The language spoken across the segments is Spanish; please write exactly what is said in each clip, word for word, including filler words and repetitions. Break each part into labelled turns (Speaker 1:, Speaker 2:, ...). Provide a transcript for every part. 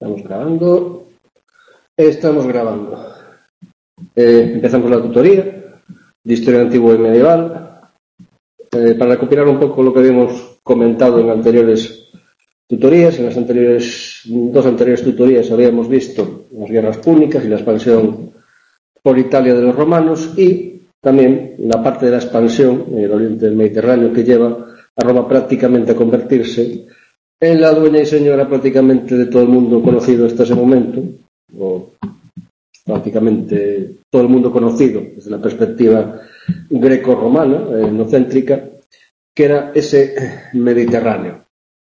Speaker 1: Estamos grabando. Estamos grabando. Eh, empezamos la tutoría de Historia Antigua y Medieval. Eh, para recopilar un poco lo que habíamos comentado en anteriores tutorías, en las anteriores dos anteriores tutorías habíamos visto las guerras púnicas y la expansión por Italia de los romanos y también la parte de la expansión en el oriente del Mediterráneo que lleva a Roma prácticamente a convertirse en la dueña y señora prácticamente de todo el mundo conocido hasta ese momento, o prácticamente todo el mundo conocido desde la perspectiva greco-romana, etnocéntrica, que era ese Mediterráneo.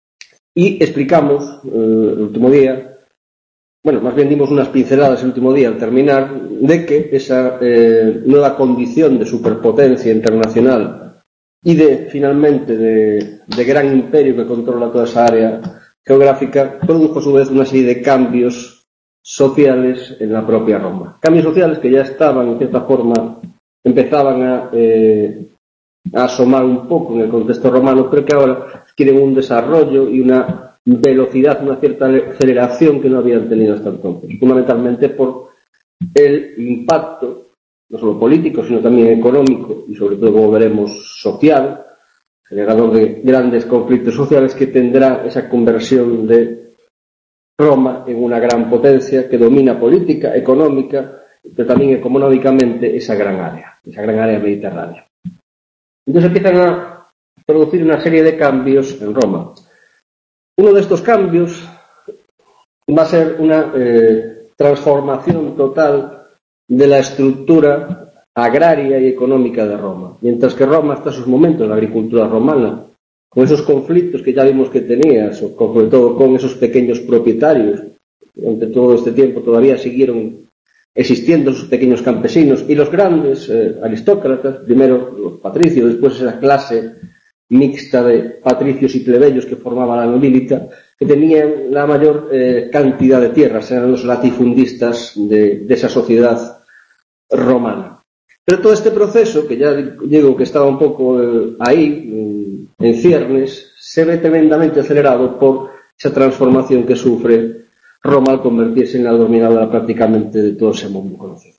Speaker 1: Y explicamos eh, el último día, bueno, más bien dimos unas pinceladas el último día al terminar, de que esa eh, nueva condición de superpotencia internacional y de, finalmente, de, de gran imperio que controla toda esa área geográfica, produjo a su vez una serie de cambios sociales en la propia Roma. Cambios sociales que ya estaban, en cierta forma, empezaban a, eh, a asomar un poco en el contexto romano, pero que ahora quieren un desarrollo y una velocidad, una cierta aceleración que no habían tenido hasta entonces, fundamentalmente por el impacto no solo político, sino también económico y sobre todo, como veremos, social, generador de grandes conflictos sociales que tendrá esa conversión de Roma en una gran potencia que domina política, económica, pero también económicamente esa gran área, esa gran área mediterránea. Entonces empiezan a producir una serie de cambios en Roma. Uno de estos cambios va a ser una eh, transformación total de la estructura agraria y económica de Roma. Mientras que Roma hasta esos momentos, la agricultura romana, con esos conflictos que ya vimos que tenía, sobre todo con esos pequeños propietarios, durante todo este tiempo todavía siguieron existiendo esos pequeños campesinos y los grandes eh, aristócratas, primero los patricios, después esa clase mixta de patricios y plebeyos que formaban la nobilita, que tenían la mayor eh, cantidad de tierras, eran los latifundistas de, de esa sociedad romana. Pero todo este proceso, que ya digo que estaba un poco eh, ahí, en ciernes, se ve tremendamente acelerado por esa transformación que sufre Roma al convertirse en la dominadora prácticamente de todo ese mundo conocido.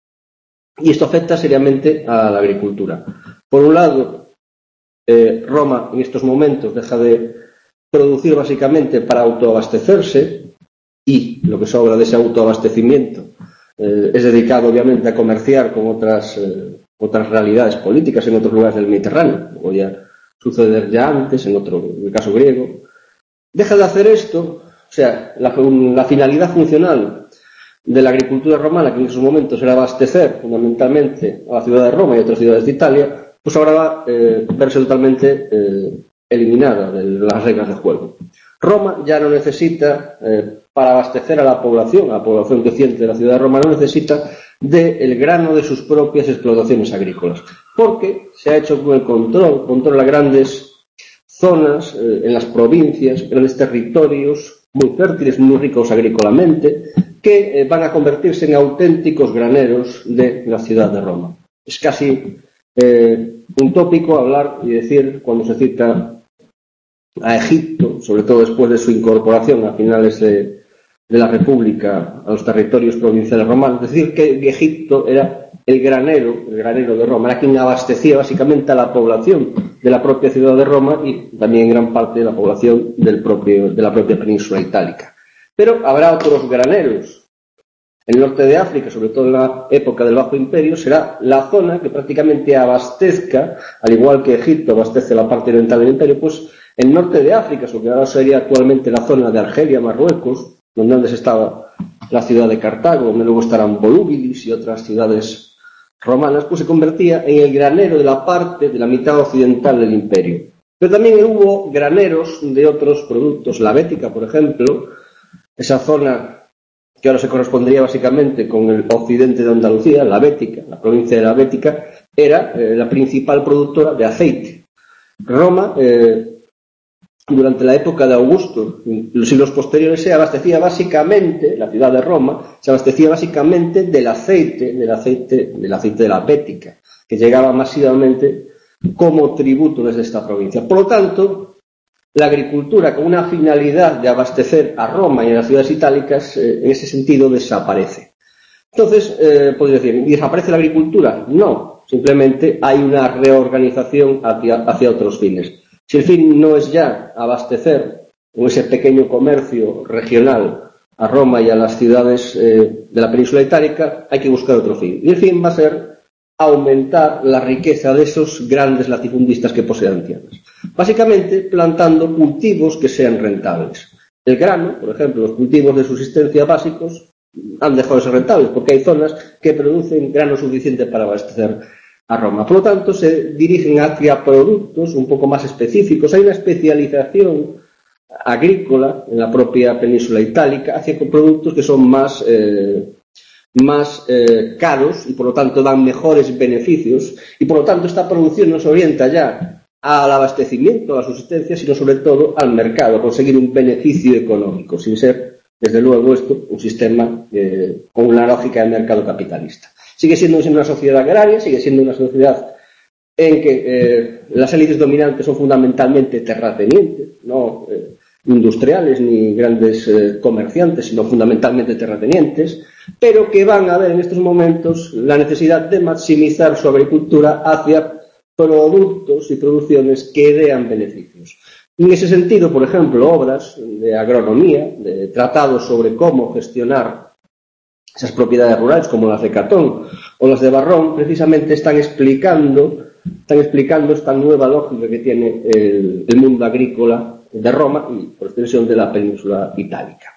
Speaker 1: Y esto afecta seriamente a la agricultura. Por un lado, eh, Roma en estos momentos deja de producir básicamente para autoabastecerse y lo que sobra de ese autoabastecimiento eh, es dedicado obviamente a comerciar con otras, eh, otras realidades políticas en otros lugares del Mediterráneo, como ya suceder ya antes, en otro, en el caso griego. Deja de hacer esto, o sea, la, la finalidad funcional de la agricultura romana, que en esos momentos era abastecer fundamentalmente a la ciudad de Roma y otras ciudades de Italia, pues ahora va a eh, verse totalmente eh, eliminada de las reglas de juego. Roma ya no necesita, eh, para abastecer a la población, a la población creciente de la ciudad de Roma, no necesita del grano de sus propias explotaciones agrícolas, porque se ha hecho con el control, controla grandes zonas eh, en las provincias, grandes territorios muy fértiles, muy ricos agrícolamente, que eh, van a convertirse en auténticos graneros de la ciudad de Roma. Es casi eh, un tópico hablar y decir, cuando se cita a Egipto, sobre todo después de su incorporación a finales de, de la República a los territorios provinciales romanos, decir que Egipto era el granero, el granero de Roma, era quien abastecía básicamente a la población de la propia ciudad de Roma y también gran parte de la población del propio, de la propia península itálica. Pero habrá otros graneros. El norte de África, sobre todo en la época del Bajo Imperio, será la zona que prácticamente abastezca, al igual que Egipto abastece la parte oriental del Imperio, pues el norte de África, lo que ahora sería actualmente la zona de Argelia, Marruecos, donde antes estaba la ciudad de Cartago, donde luego estarán Volúbilis y otras ciudades romanas, pues se convertía en el granero de la parte de la mitad occidental del Imperio. Pero también hubo graneros de otros productos, la Bética, por ejemplo, esa zona que ahora se correspondería básicamente con el occidente de Andalucía, la Bética, la provincia de la Bética, era eh, la principal productora de aceite. Roma, eh, durante la época de Augusto, en los siglos posteriores, se abastecía básicamente, la ciudad de Roma, se abastecía básicamente del aceite, del aceite, del aceite de la Bética, que llegaba masivamente como tributo desde esta provincia. Por lo tanto, la agricultura con una finalidad de abastecer a Roma y a las ciudades itálicas, eh, en ese sentido, desaparece. Entonces, eh, podéis decir, ¿desaparece la agricultura? No, simplemente hay una reorganización hacia, hacia otros fines. Si el fin no es ya abastecer con ese pequeño comercio regional a Roma y a las ciudades eh, de la península itálica, hay que buscar otro fin. Y el fin va a ser aumentar la riqueza de esos grandes latifundistas que posean tierras. Básicamente plantando cultivos que sean rentables. El grano, por ejemplo, los cultivos de subsistencia básicos han dejado de ser rentables porque hay zonas que producen grano suficiente para abastecer a Roma. Por lo tanto, se dirigen hacia productos un poco más específicos. Hay una especialización agrícola en la propia península itálica hacia productos que son más, eh, más eh, caros y por lo tanto dan mejores beneficios y por lo tanto esta producción no se orienta ya al abastecimiento, a la subsistencia, sino sobre todo al mercado, a conseguir un beneficio económico, sin ser, desde luego, esto un sistema eh, con una lógica de mercado capitalista. Sigue siendo una sociedad agraria, sigue siendo una sociedad en que eh, las élites dominantes son fundamentalmente terratenientes, no eh, industriales ni grandes eh, comerciantes, sino fundamentalmente terratenientes, pero que van a ver en estos momentos la necesidad de maximizar su agricultura hacia productos y producciones que dean beneficios. En ese sentido, por ejemplo, obras de agronomía, de tratados sobre cómo gestionar esas propiedades rurales, como las de Catón o las de Varrón, precisamente están explicando, están explicando esta nueva lógica que tiene el, el mundo agrícola de Roma y, por extensión, de la península itálica.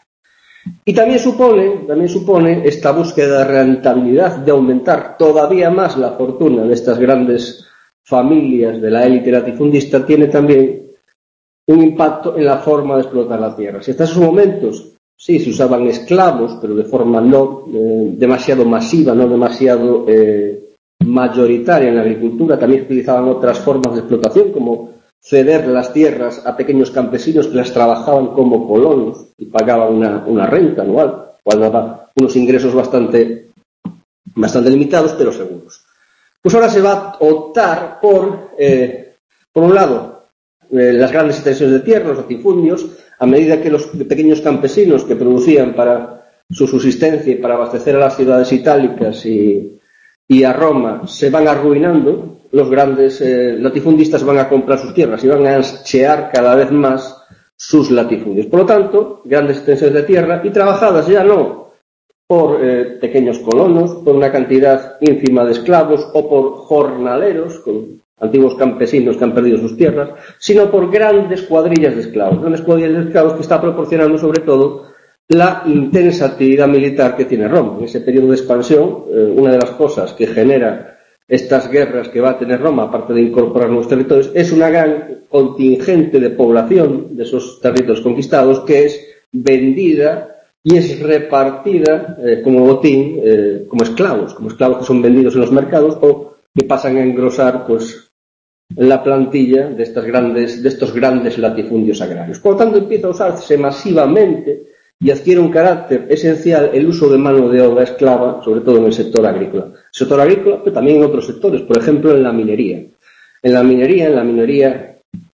Speaker 1: Y también supone, también supone esta búsqueda de rentabilidad, de aumentar todavía más la fortuna de estas grandes familias de la élite latifundista, tiene también un impacto en la forma de explotar la tierra. Si hasta esos momentos sí se usaban esclavos, pero de forma no eh, demasiado masiva, no demasiado eh, mayoritaria en la agricultura, también se utilizaban otras formas de explotación, como ceder las tierras a pequeños campesinos que las trabajaban como colonos y pagaban una, una renta anual, cual daba unos ingresos bastante, bastante limitados, pero seguros. Pues ahora se va a optar por, eh, por un lado, eh, las grandes extensiones de tierra, los latifundios, a medida que los pequeños campesinos que producían para su subsistencia y para abastecer a las ciudades itálicas y, y a Roma se van arruinando, los grandes eh, latifundistas van a comprar sus tierras y van a anchear cada vez más sus latifundios. Por lo tanto, grandes extensiones de tierra y trabajadas ya no por eh, pequeños colonos, por una cantidad ínfima de esclavos o por jornaleros, con antiguos campesinos que han perdido sus tierras, sino por grandes cuadrillas de esclavos, grandes cuadrillas de esclavos que está proporcionando sobre todo la intensa actividad militar que tiene Roma. En ese periodo de expansión, eh, una de las cosas que genera estas guerras que va a tener Roma, aparte de incorporar nuevos territorios, es una gran contingente de población de esos territorios conquistados que es vendida y es repartida eh, como botín, eh, como esclavos, como esclavos que son vendidos en los mercados o que pasan a engrosar pues la plantilla de estas grandes, de estos grandes latifundios agrarios. Por lo tanto, empieza a usarse masivamente y adquiere un carácter esencial el uso de mano de obra esclava, sobre todo en el sector agrícola. El sector agrícola, pero también en otros sectores, por ejemplo, en la minería. En la minería, en la minería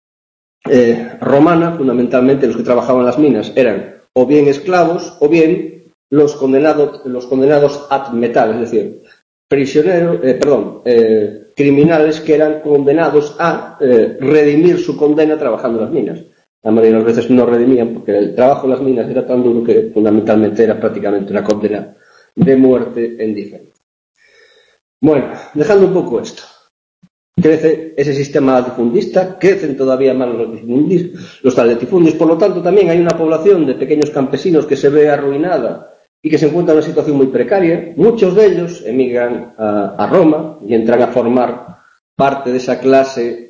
Speaker 1: eh, romana, fundamentalmente los que trabajaban en las minas eran o bien esclavos o bien los condenados, los condenados ad metal, es decir, prisioneros, eh, perdón, eh, criminales que eran condenados a eh, redimir su condena trabajando en las minas. La mayoría de las veces no redimían porque el trabajo en las minas era tan duro que fundamentalmente era prácticamente una condena de muerte en diferido. Bueno, dejando un poco esto. Crece ese sistema latifundista, crecen todavía más los latifundios, los latifundios, por lo tanto también hay una población de pequeños campesinos que se ve arruinada y que se encuentra en una situación muy precaria. Muchos de ellos emigran a, a Roma y entran a formar parte de esa clase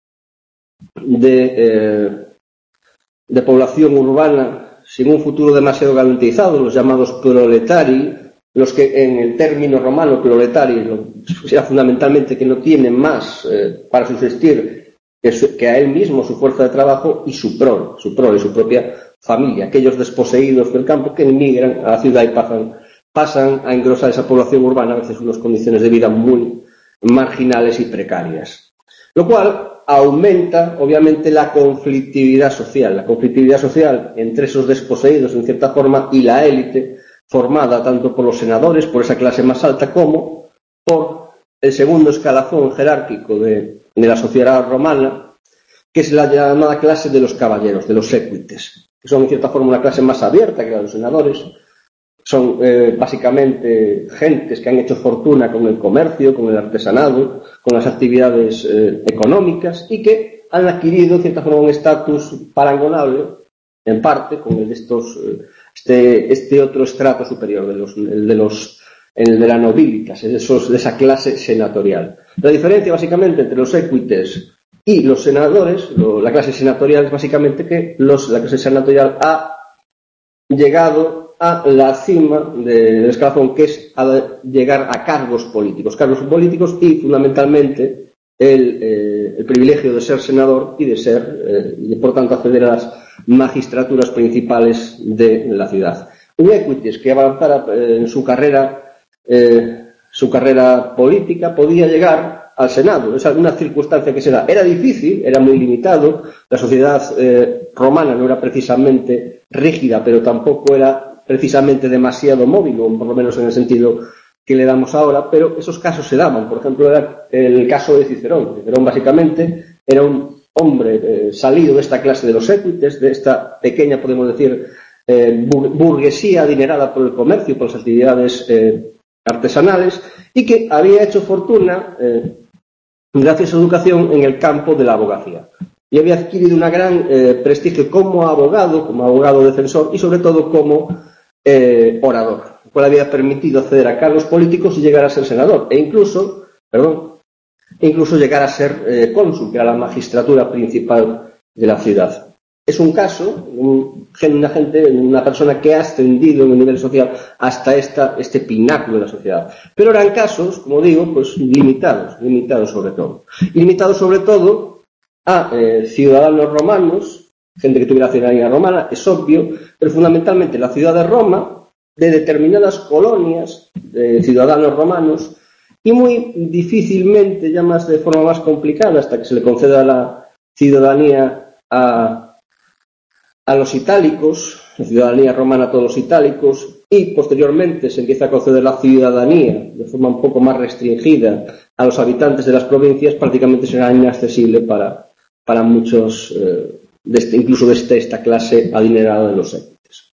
Speaker 1: de, eh, de población urbana sin un futuro demasiado garantizado, los llamados proletari, los que en el término romano proletari era fundamentalmente que no tienen más eh, para subsistir que, su, que a él mismo su fuerza de trabajo y su prole, su prole, su propia familia, aquellos desposeídos del campo que emigran a la ciudad y pasan, pasan a engrosar esa población urbana, a veces unas condiciones de vida muy marginales y precarias. Lo cual aumenta, obviamente, la conflictividad social, la conflictividad social entre esos desposeídos, en cierta forma, y la élite, formada tanto por los senadores, por esa clase más alta, como por el segundo escalafón jerárquico de, de la sociedad romana, que es la llamada clase de los caballeros, de los equites, que son, en cierta forma, una clase más abierta que la de los senadores. Son eh, básicamente gentes que han hecho fortuna con el comercio, con el artesanado, con las actividades eh, económicas y que han adquirido, en cierta forma, un estatus parangonable, en parte, con el de estos, eh, este, este otro estrato superior, de los, el de los, el de la nobilitas, de, esos, de esa clase senatorial. La diferencia, básicamente, entre los equites y los senadores, lo, la clase senatorial, es básicamente que los, la clase senatorial ha llegado a la cima del escalafón, que es a llegar a cargos políticos, cargos políticos y fundamentalmente el, eh, el privilegio de ser senador y de ser, eh, y por tanto acceder a las magistraturas principales de la ciudad. Un equites que avanzara eh, en su carrera, eh, su carrera política podía llegar al Senado. Es una circunstancia que se da. Era difícil, era muy limitado. La sociedad eh, romana no era precisamente rígida, pero tampoco era precisamente demasiado móvil, o por lo menos en el sentido que le damos ahora, pero esos casos se daban. Por ejemplo, era el caso de Cicerón. Cicerón básicamente era un hombre eh, salido de esta clase de los equites, de esta pequeña, podemos decir, eh, burguesía adinerada por el comercio y por las actividades eh, artesanales, y que había hecho fortuna eh, gracias a su educación en el campo de la abogacía. Y había adquirido un gran eh, prestigio como abogado, como abogado defensor y sobre todo como eh, orador, lo cual había permitido acceder a cargos políticos y llegar a ser senador e incluso, perdón, e incluso llegar a ser eh, cónsul, que era la magistratura principal de la ciudad. Es un caso, un, una gente, una persona que ha ascendido en el nivel social hasta esta, este pináculo de la sociedad. Pero eran casos, como digo, pues limitados, limitados sobre todo. Limitados sobre todo a eh, ciudadanos romanos, gente que tuviera ciudadanía romana, es obvio, pero fundamentalmente la ciudad de Roma, de determinadas colonias de ciudadanos romanos, y muy difícilmente, ya más de forma más complicada, hasta que se le conceda la ciudadanía a, a los itálicos, la ciudadanía romana a todos los itálicos, y posteriormente se empieza a conceder la ciudadanía de forma un poco más restringida a los habitantes de las provincias, prácticamente será inaccesible para, para muchos, eh, de este, incluso de este, esta clase adinerada de los equites.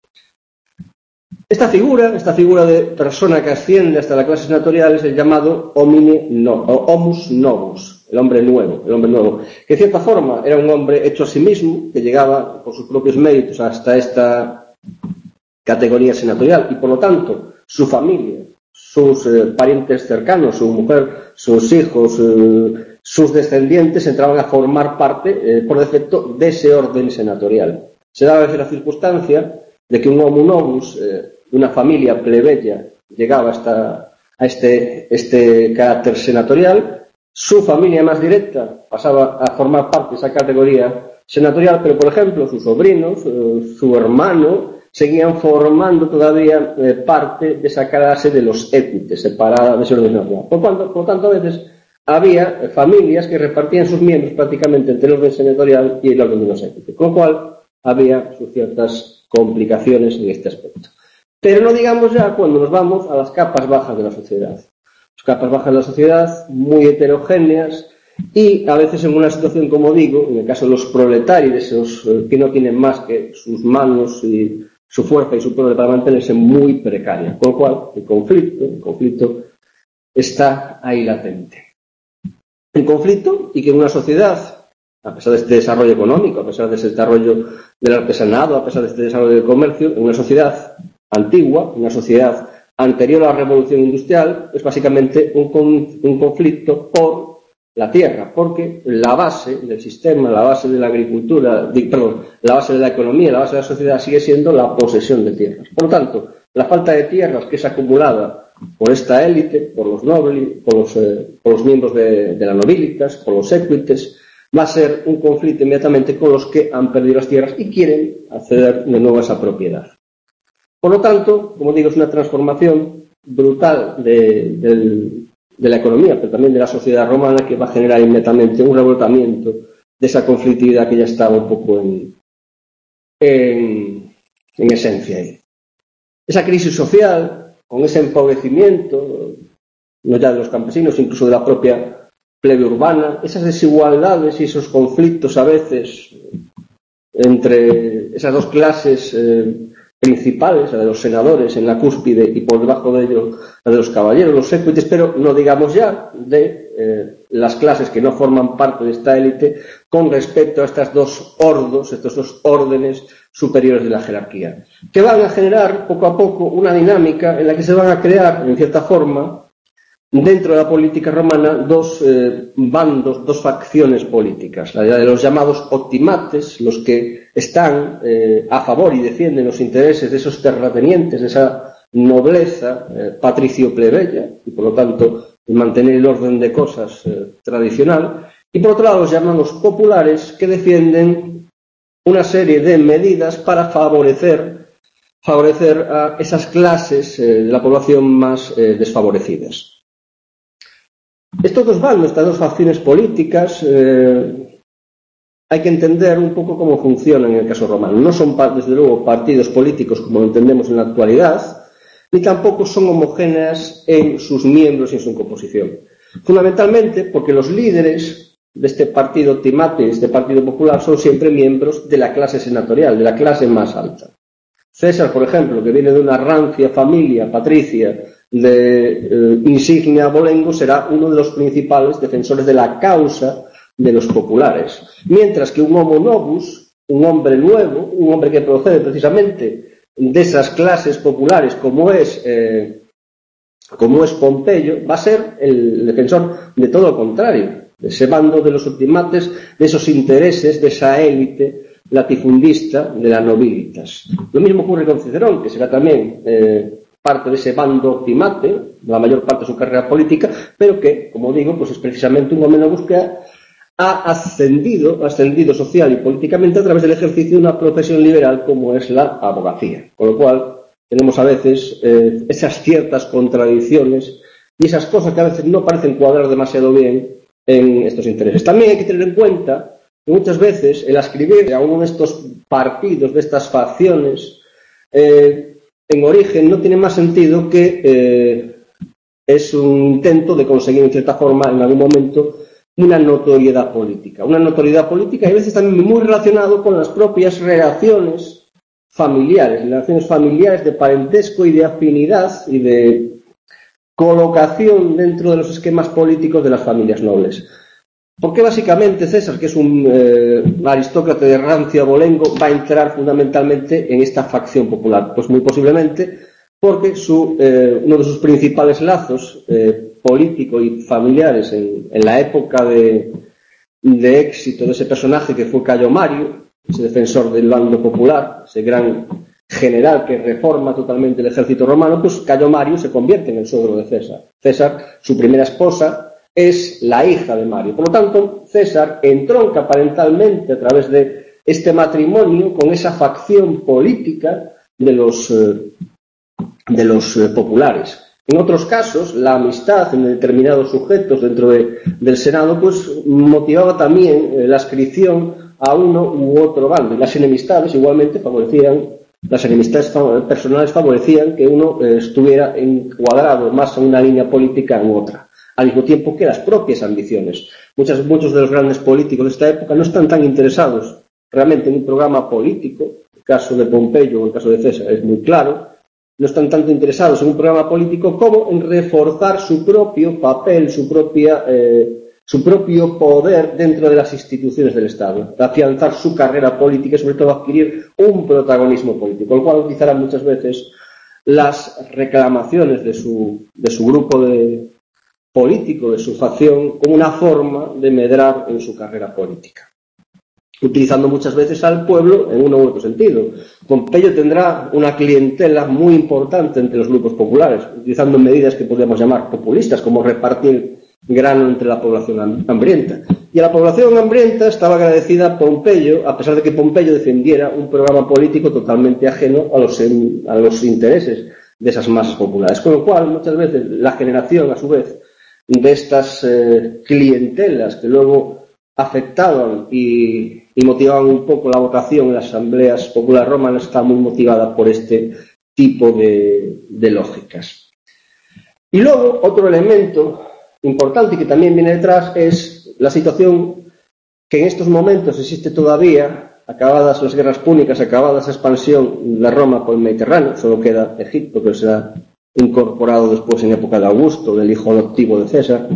Speaker 1: Esta figura, esta figura de persona que asciende hasta la clase senatorial es el llamado homine no, o homus novus, el hombre nuevo, el hombre nuevo, que de cierta forma era un hombre hecho a sí mismo, que llegaba por sus propios méritos hasta esta categoría senatorial y por lo tanto su familia, sus eh, parientes cercanos, su mujer, sus hijos, eh, sus descendientes entraban a formar parte, eh, por defecto, de ese orden senatorial. Se daba a veces la circunstancia de que un homo novus, eh, una familia plebeya, llegaba hasta a este, este carácter senatorial, su familia más directa pasaba a formar parte de esa categoría senatorial, pero, por ejemplo, sus sobrinos, eh, su hermano, seguían formando todavía eh, parte de esa clase de los equites, separada de ese orden senatorial. Por, cuanto, por tanto, a veces había familias que repartían sus miembros prácticamente entre el orden senatorial y el orden de los equites, con lo cual había sus ciertas complicaciones en este aspecto. Pero no digamos ya cuando nos vamos a las capas bajas de la sociedad. Las capas bajas de la sociedad, muy heterogéneas y a veces en una situación, como digo, en el caso de los proletarios, esos eh, que no tienen más que sus manos y su fuerza y su poder para mantenerse, muy precaria. Con lo cual, el conflicto, el conflicto está ahí latente. El conflicto y que en una sociedad, a pesar de este desarrollo económico, a pesar de ese desarrollo del artesanado, a pesar de este desarrollo del comercio, en una sociedad antigua, una sociedad anterior a la revolución industrial, es básicamente un, con, un conflicto por la tierra, porque la base del sistema, la base de la agricultura, de, perdón, la base de la economía, la base de la sociedad sigue siendo la posesión de tierras. Por lo tanto, la falta de tierras que es acumulada por esta élite, por los nobles, por los, eh, por los miembros de, de la nobilitas, por los equites, va a ser un conflicto inmediatamente con los que han perdido las tierras y quieren acceder de nuevo a esa propiedad. Por lo tanto, como digo, es una transformación brutal de, del, de la economía, pero también de la sociedad romana, que va a generar inmediatamente un revoltamiento de esa conflictividad que ya estaba un poco en, en, en esencia ahí. Esa crisis social, con ese empobrecimiento, no ya de los campesinos, incluso de la propia plebe urbana, esas desigualdades y esos conflictos a veces entre esas dos clases eh, principales, la de los senadores en la cúspide y por debajo de ellos la de los caballeros, los equites, pero no digamos ya de eh, las clases que no forman parte de esta élite con respecto a estas dos ordos, estos dos órdenes superiores de la jerarquía, que van a generar poco a poco una dinámica en la que se van a crear, en cierta forma, dentro de la política romana, dos eh, bandos, dos facciones políticas, la de los llamados optimates, los que están eh, a favor y defienden los intereses de esos terratenientes, de esa nobleza eh, patricio-plebeya, y por lo tanto mantener el orden de cosas eh, tradicional, y por otro lado los llamados populares, que defienden una serie de medidas para favorecer, favorecer a esas clases eh, de la población más eh, desfavorecidas. Estos dos bandos, estas dos facciones políticas, eh, hay que entender un poco cómo funcionan en el caso romano. No son, desde luego, partidos políticos como lo entendemos en la actualidad, ni tampoco son homogéneas en sus miembros y en su composición. Fundamentalmente porque los líderes de este partido optimate, de este partido popular, son siempre miembros de la clase senatorial, de la clase más alta. César, por ejemplo, que viene de una rancia familia patricia de eh, insignia abolengo, será uno de los principales defensores de la causa de los populares. Mientras que un homo novus, un hombre nuevo, un hombre que procede precisamente de esas clases populares como es, eh, como es Pompeyo, va a ser el defensor de todo lo contrario, de ese bando de los optimates, de esos intereses, de esa élite latifundista de la nobilitas. Lo mismo ocurre con Cicerón, que será también eh, parte de ese bando optimate, la mayor parte de su carrera política, pero que, como digo, pues es precisamente un hombre novus que ha, ha ascendido, ha ascendido social y políticamente a través del ejercicio de una profesión liberal como es la abogacía. Con lo cual, tenemos a veces eh, esas ciertas contradicciones y esas cosas que a veces no parecen cuadrar demasiado bien en estos intereses. También hay que tener en cuenta que muchas veces el ascribir a uno de estos partidos, de estas facciones, eh, en origen no tiene más sentido que eh, es un intento de conseguir en cierta forma en algún momento una notoriedad política. Una notoriedad política y a veces también muy relacionado con las propias relaciones familiares, relaciones familiares de parentesco y de afinidad y de colocación dentro de los esquemas políticos de las familias nobles. Porque básicamente César, que es un eh, aristócrata de rancia abolengo, va a entrar fundamentalmente en esta facción popular? Pues muy posiblemente porque su, eh, uno de sus principales lazos eh, políticos y familiares en, en la época de, de éxito de ese personaje que fue Cayo Mario, ese defensor del bando popular, ese gran general que reforma totalmente el ejército romano, pues Cayo Mario se convierte en el suegro de César. César, su primera esposa, es la hija de Mario. Por lo tanto, César entronca parentalmente a través de este matrimonio con esa facción política de los, eh, de los eh, populares. En otros casos, la amistad en determinados sujetos dentro de, del Senado pues motivaba también eh, la adscripción a uno u otro bando. Y las enemistades igualmente favorecían, las enemistades personales favorecían que uno eh, estuviera encuadrado más en una línea política en otra, al mismo tiempo que las propias ambiciones. Muchas, muchos de los grandes políticos de esta época no están tan interesados realmente en un programa político. El caso de Pompeyo o el caso de César es muy claro. No están tanto interesados en un programa político como en reforzar su propio papel, su propia, eh, su propio poder dentro de las instituciones del Estado, afianzar su carrera política y sobre todo adquirir un protagonismo político, con lo cual utilizarán muchas veces las reclamaciones de su, de su grupo de político, de su facción, como una forma de medrar en su carrera política, utilizando muchas veces al pueblo en uno u otro sentido. Pompeyo tendrá una clientela muy importante entre los grupos populares, utilizando medidas que podríamos llamar populistas, como repartir grano entre la población hambrienta. Y a la población hambrienta estaba agradecida a Pompeyo, a pesar de que Pompeyo defendiera un programa político totalmente ajeno a los, a los intereses de esas masas populares. Con lo cual, muchas veces, la generación, a su vez, de estas eh, clientelas que luego afectaban y, y motivaban un poco la votación en las asambleas populares romanas, está muy motivada por este tipo de, de lógicas. Y luego, otro elemento importante y que también viene detrás es la situación que en estos momentos existe todavía, acabadas las guerras púnicas, acabada esa expansión de Roma por el Mediterráneo, solo queda Egipto, que será incorporado después en época de Augusto, del hijo adoptivo de César,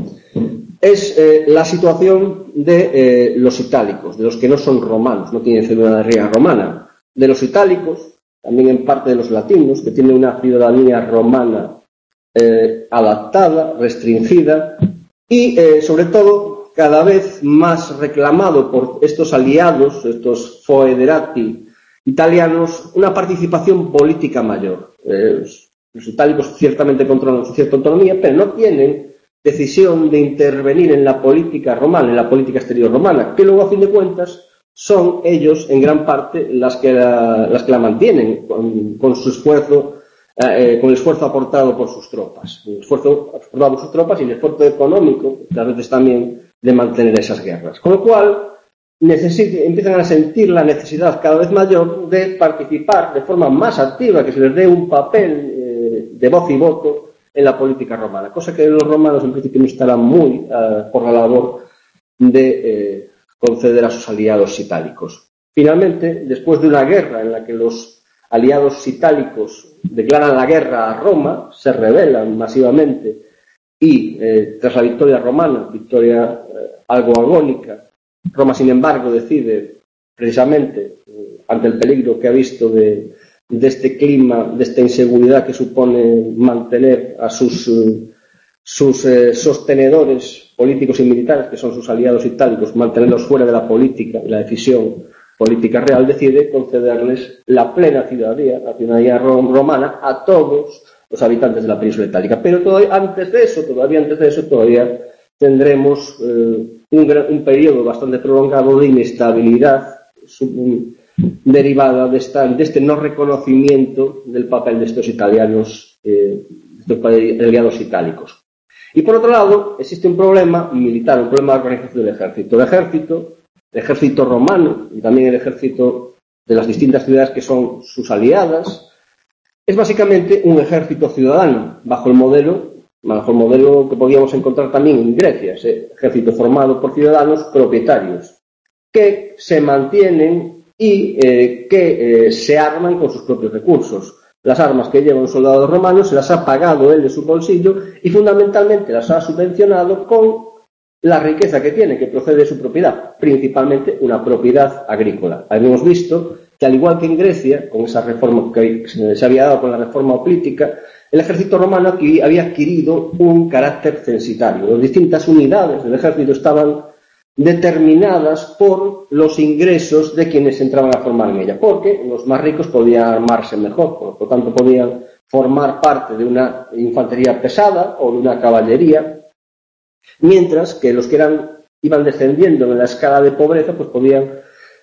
Speaker 1: es eh, la situación de eh, los itálicos, de los que no son romanos, no tienen ciudadanía romana, de los itálicos, también en parte de los latinos, que tienen una ciudadanía romana eh, adaptada, restringida y, eh, sobre todo, cada vez más reclamado por estos aliados, estos foederati italianos, una participación política mayor. Eh, los itálicos ciertamente controlan su cierta autonomía, pero no tienen decisión de intervenir en la política romana, en la política exterior romana, que luego, a fin de cuentas, son ellos, en gran parte, las que la, las que la mantienen con, con su esfuerzo, eh, con el esfuerzo aportado por sus tropas, el esfuerzo aportado por sus tropas y el esfuerzo económico, que a veces también, de mantener esas guerras. Con lo cual, Necesit- empiezan a sentir la necesidad cada vez mayor de participar de forma más activa, que se les dé un papel eh, de voz y voto en la política romana, cosa que los romanos en principio no estarán muy uh, por la labor de eh, conceder a sus aliados itálicos. Finalmente, después de una guerra en la que los aliados itálicos declaran la guerra a Roma, se rebelan masivamente y, eh, tras la victoria romana, victoria eh, algo agónica, Roma, sin embargo, decide, precisamente, ante el peligro que ha visto de, de este clima, de esta inseguridad que supone mantener a sus, sus eh, sostenedores políticos y militares, que son sus aliados itálicos, mantenerlos fuera de la política y la decisión política real, decide concederles la plena ciudadanía, la ciudadanía romana, a todos los habitantes de la península itálica. Pero todavía antes de eso, todavía antes de eso, todavía tendremos eh, un, un periodo bastante prolongado de inestabilidad sub, derivada de, esta, de este no reconocimiento del papel de estos italianos, eh, de estos aliados itálicos. Y por otro lado, existe un problema militar, un problema de organización del ejército. El ejército, el ejército romano y también el ejército de las distintas ciudades que son sus aliadas, es básicamente un ejército ciudadano, bajo el modelo bajo el modelo que podíamos encontrar también en Grecia, ese ejército formado por ciudadanos propietarios, que se mantienen y eh, que eh, se arman con sus propios recursos. Las armas que lleva un soldado romano se las ha pagado él de su bolsillo y fundamentalmente las ha subvencionado con la riqueza que tiene, que procede de su propiedad, principalmente una propiedad agrícola. Habíamos visto que, al igual que en Grecia, con esa reforma que se había dado con la reforma política, el ejército romano había adquirido un carácter censitario. Las distintas unidades del ejército estaban determinadas por los ingresos de quienes entraban a formar en ella, porque los más ricos podían armarse mejor, por lo tanto podían formar parte de una infantería pesada o de una caballería, mientras que los que eran, iban descendiendo en la escala de pobreza, pues podían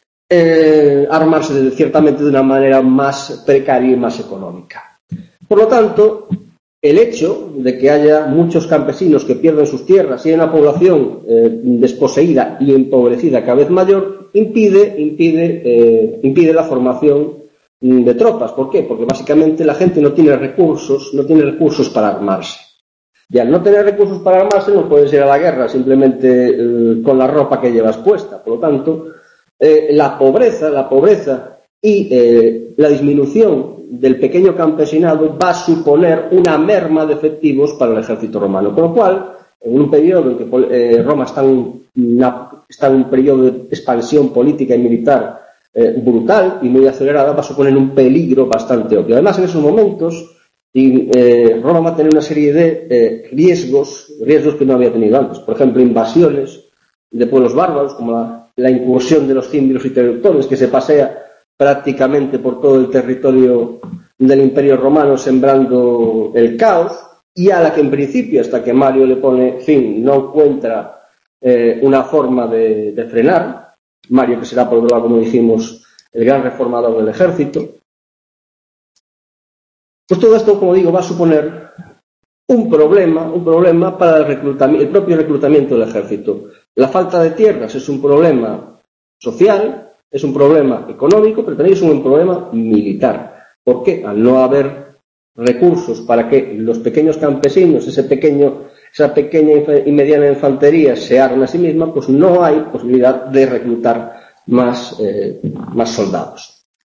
Speaker 1: eh, armarse de, ciertamente de una manera más precaria y más económica. Por lo tanto, el hecho de que haya muchos campesinos que pierden sus tierras y hay una población eh, desposeída y empobrecida cada vez mayor, impide, impide, eh, impide la formación de tropas. ¿Por qué? Porque básicamente la gente no tiene recursos, no tiene recursos para armarse. Y al no tener recursos para armarse no puedes ir a la guerra simplemente eh, con la ropa que llevas puesta. Por lo tanto, eh, la pobreza, la pobreza y eh, la disminución del pequeño campesinado va a suponer una merma de efectivos para el ejército romano. Con lo cual, en un periodo en que eh, Roma está en, una, está en un periodo de expansión política y militar eh, brutal y muy acelerada, va a suponer un peligro bastante obvio. Además, en esos momentos, y, eh, Roma va a tener una serie de eh, riesgos, riesgos que no había tenido antes. Por ejemplo, invasiones de pueblos bárbaros, como la, la incursión de los cimbrios y teutones, que se pasea prácticamente por todo el territorio del Imperio Romano sembrando el caos, y a la que en principio, hasta que Mario le pone fin, no encuentra eh, una forma de, de frenar. Mario, que será por otro lado, como dijimos, el gran reformador del ejército. Pues todo esto, como digo, va a suponer un problema, un problema para el, reclutamiento, el propio reclutamiento del ejército. La falta de tierras es un problema social, es un problema económico, pero también es un problema militar. ¿Por qué? Al no haber recursos para que los pequeños campesinos, ese pequeño, esa pequeña y mediana infantería se arme a sí misma, pues no hay posibilidad de reclutar más, eh, más soldados.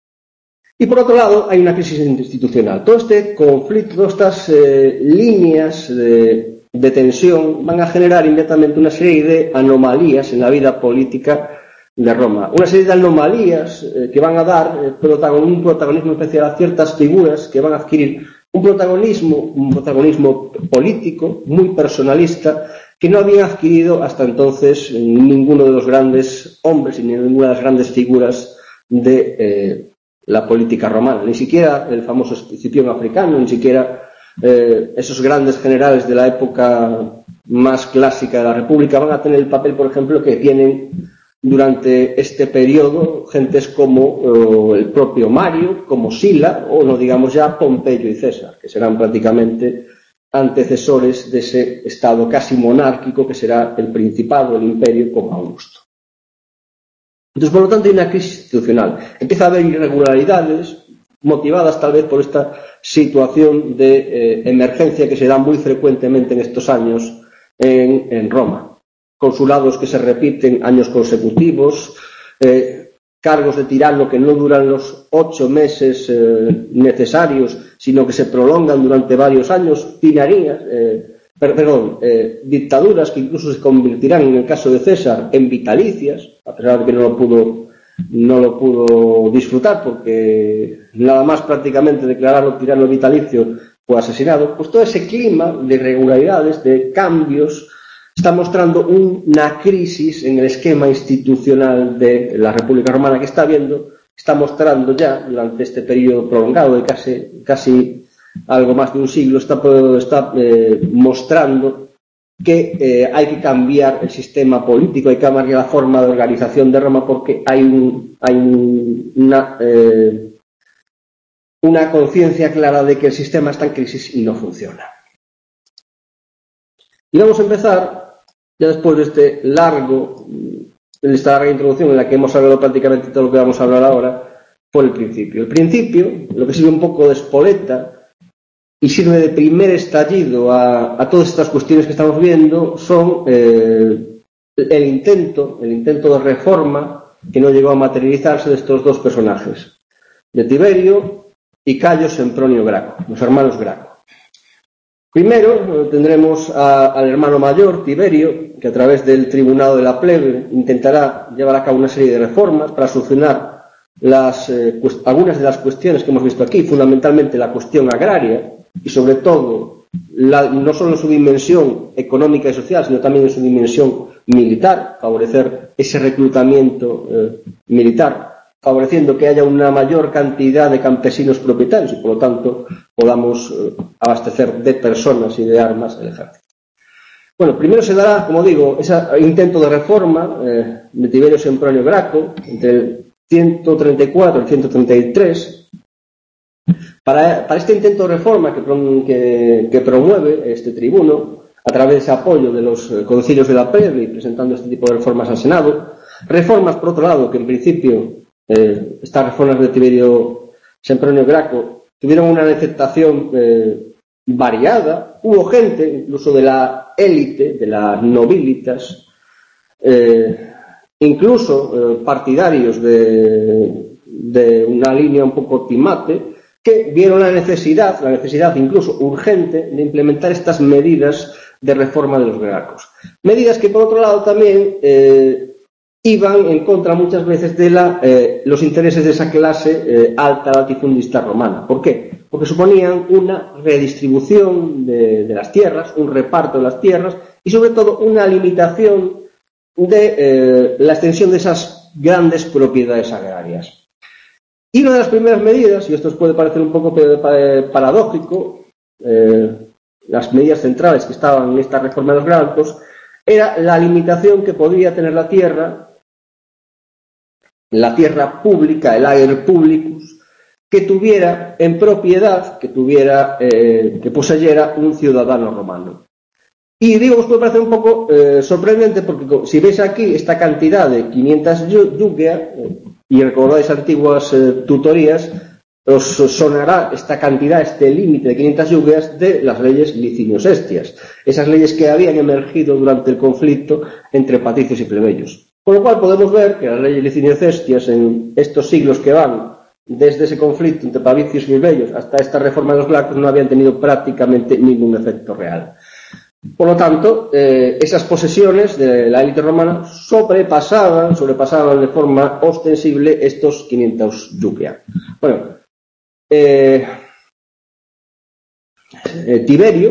Speaker 1: Y por otro lado, hay una crisis institucional. Todo este conflicto, todas estas eh, líneas de, de tensión van a generar inmediatamente una serie de anomalías en la vida política de Roma. Una serie de anomalías eh, que van a dar eh, protagon, un protagonismo especial a ciertas figuras que van a adquirir un protagonismo, un protagonismo político muy personalista que no habían adquirido hasta entonces ninguno de los grandes hombres y ninguna de las grandes figuras de eh, la política romana, ni siquiera el famoso Escipión africano, ni siquiera eh, esos grandes generales de la época más clásica de la República van a tener el papel, por ejemplo, que tienen durante este periodo gentes como eh, el propio Mario, como Sila, o no digamos ya Pompeyo y César, que serán prácticamente antecesores de ese estado casi monárquico que será el Principado, el Imperio, como Augusto. Entonces, por lo tanto, hay una crisis institucional. Empieza a haber irregularidades motivadas tal vez por esta situación de eh, emergencia que se da muy frecuentemente en estos años en, en Roma. Consulados que se repiten años consecutivos, eh, cargos de tirano que no duran los ocho meses eh, necesarios, sino que se prolongan durante varios años, tiranías, eh, perdón, eh, dictaduras que incluso se convertirán, en el caso de César, en vitalicias, a pesar de que no lo pudo, no lo pudo disfrutar, porque nada más prácticamente declararlo tirano vitalicio fue asesinado. Pues todo ese clima de irregularidades, de cambios, está mostrando una crisis en el esquema institucional de la República Romana que está habiendo, está mostrando ya durante este periodo prolongado de casi, casi algo más de un siglo, está, está eh, mostrando que eh, hay que cambiar el sistema político, hay que cambiar la forma de organización de Roma porque hay, un, hay un, una, eh, una conciencia clara de que el sistema está en crisis y no funciona. Y vamos a empezar, ya después de este largo, de esta larga introducción en la que hemos hablado prácticamente todo lo que vamos a hablar ahora, por el principio. El principio, lo que sirve un poco de espoleta y sirve de primer estallido a, a todas estas cuestiones que estamos viendo, son eh, el intento, el intento de reforma que no llegó a materializarse de estos dos personajes, de Tiberio y Cayo Sempronio Graco, los hermanos Graco. Primero tendremos a, al hermano mayor, Tiberio, que a través del tribunado de la plebe intentará llevar a cabo una serie de reformas para solucionar las, eh, pues, algunas de las cuestiones que hemos visto aquí, fundamentalmente la cuestión agraria y sobre todo la, no solo en su dimensión económica y social, sino también en su dimensión militar, favorecer ese reclutamiento eh, militar, favoreciendo que haya una mayor cantidad de campesinos propietarios y por lo tanto podamos eh, abastecer de personas y de armas el ejército. Bueno, primero se dará, como digo, ese intento de reforma eh, de Tiberio Sempronio Graco entre el ciento treinta y cuatro y el ciento treinta y tres. Para, para este intento de reforma que, que, que promueve este tribuno, a través de ese apoyo de los concilios de la plebe y presentando este tipo de reformas al Senado, reformas, por otro lado, que en principio eh, estas reformas de Tiberio Sempronio Graco tuvieron una aceptación eh, variada. Hubo gente, incluso de la élite, de las nobilitas, eh, incluso eh, partidarios de, de una línea un poco timate, que vieron la necesidad, la necesidad incluso urgente, de implementar estas medidas de reforma de los gracos. Medidas que, por otro lado, también eh, iban en contra muchas veces de la, eh, los intereses de esa clase eh, alta latifundista romana. ¿Por qué? Porque suponían una redistribución de, de las tierras, un reparto de las tierras y, sobre todo, una limitación de eh, la extensión de esas grandes propiedades agrarias. Y una de las primeras medidas, y esto os puede parecer un poco paradójico, eh, las medidas centrales que estaban en esta reforma de los gracos, era la limitación que podría tener la tierra, la tierra pública, el ager publicus, que tuviera en propiedad, que tuviera, eh, que poseyera un ciudadano romano. Y digo, os puede parecer un poco eh, sorprendente porque si veis aquí esta cantidad de quinientas jugea, eh, y recordáis antiguas eh, tutorías, os sonará esta cantidad, este límite de quinientas jugeas de las leyes licinio-sestias, esas leyes que habían emergido durante el conflicto entre patricios y plebeyos. Con lo cual podemos ver que las leyes licinio-sestias en estos siglos que van desde ese conflicto entre patricios y plebeyos hasta esta reforma de los glacos no habían tenido prácticamente ningún efecto real. Por lo tanto, eh, esas posesiones de la élite romana sobrepasaban, sobrepasaban de forma ostensible estos quinientas jugea. Bueno, eh, eh, Tiberio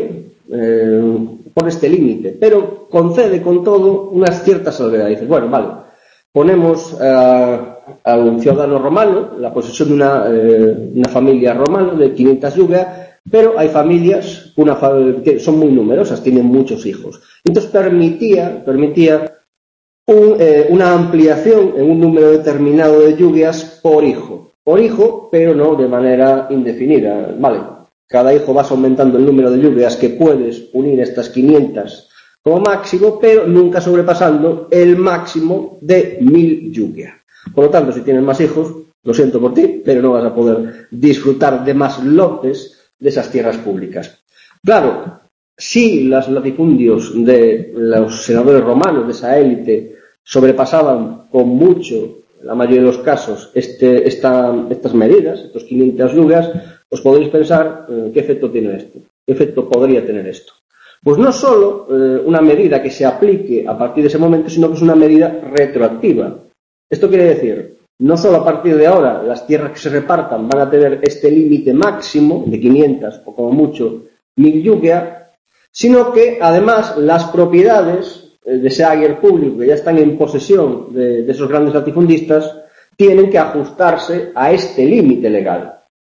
Speaker 1: eh, pone este límite, pero concede con todo unas ciertas salvedades. Dice, bueno, vale, ponemos eh, a un ciudadano romano, la posesión de una, eh, una familia romana de quinientas jugea, pero hay familias, una, que son muy numerosas, tienen muchos hijos. Entonces permitía, permitía un, eh, una ampliación en un número determinado de jugeas por hijo. Por hijo, pero no de manera indefinida. Vale, cada hijo vas aumentando el número de jugeas que puedes unir estas quinientas como máximo, pero nunca sobrepasando el máximo de mil jugea. Por lo tanto, si tienes más hijos, lo siento por ti, pero no vas a poder disfrutar de más lotes de esas tierras públicas. Claro, si los latifundios de los senadores romanos, de esa élite, sobrepasaban con mucho, en la mayoría de los casos, este, esta, estas medidas, estos quinientas jugeas, os podréis pensar eh, qué efecto tiene esto, qué efecto podría tener esto. Pues no solo eh, una medida que se aplique a partir de ese momento, sino que es una medida retroactiva. Esto quiere decir, no solo a partir de ahora las tierras que se repartan van a tener este límite máximo de quinientas o como mucho mil jugea, sino que además las propiedades de ese ager público que ya están en posesión de, de esos grandes latifundistas tienen que ajustarse a este límite legal.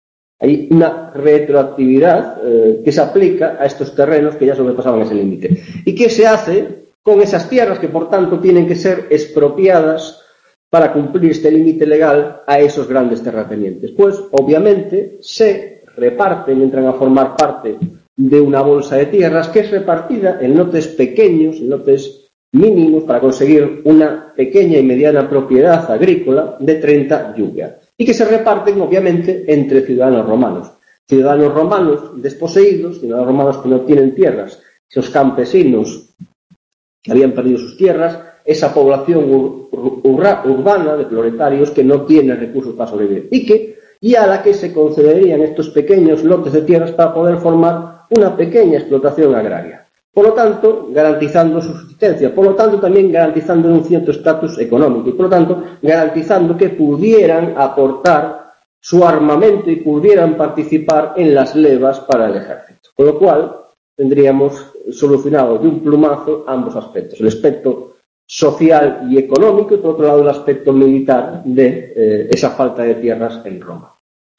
Speaker 1: Hay una retroactividad eh, que se aplica a estos terrenos que ya sobrepasaban ese límite. ¿Y qué se hace con esas tierras que por tanto tienen que ser expropiadas para cumplir este límite legal a esos grandes terratenientes? Pues obviamente se reparten, entran a formar parte de una bolsa de tierras que es repartida en lotes pequeños, en lotes mínimos, para conseguir una pequeña y mediana propiedad agrícola de treinta jugea, y que se reparten obviamente entre ciudadanos romanos. Ciudadanos romanos desposeídos, ciudadanos romanos que no tienen tierras, esos campesinos que habían perdido sus tierras, esa población ur, ur, urbana de proletarios que no tiene recursos para sobrevivir y que y a la que se concederían estos pequeños lotes de tierras para poder formar una pequeña explotación agraria. Por lo tanto, garantizando su subsistencia, por lo tanto también garantizando un cierto estatus económico y por lo tanto garantizando que pudieran aportar su armamento y pudieran participar en las levas para el ejército. Con lo cual tendríamos solucionado de un plumazo ambos aspectos, el aspecto social y económico y por otro lado el aspecto militar de eh, esa falta de tierras en Roma.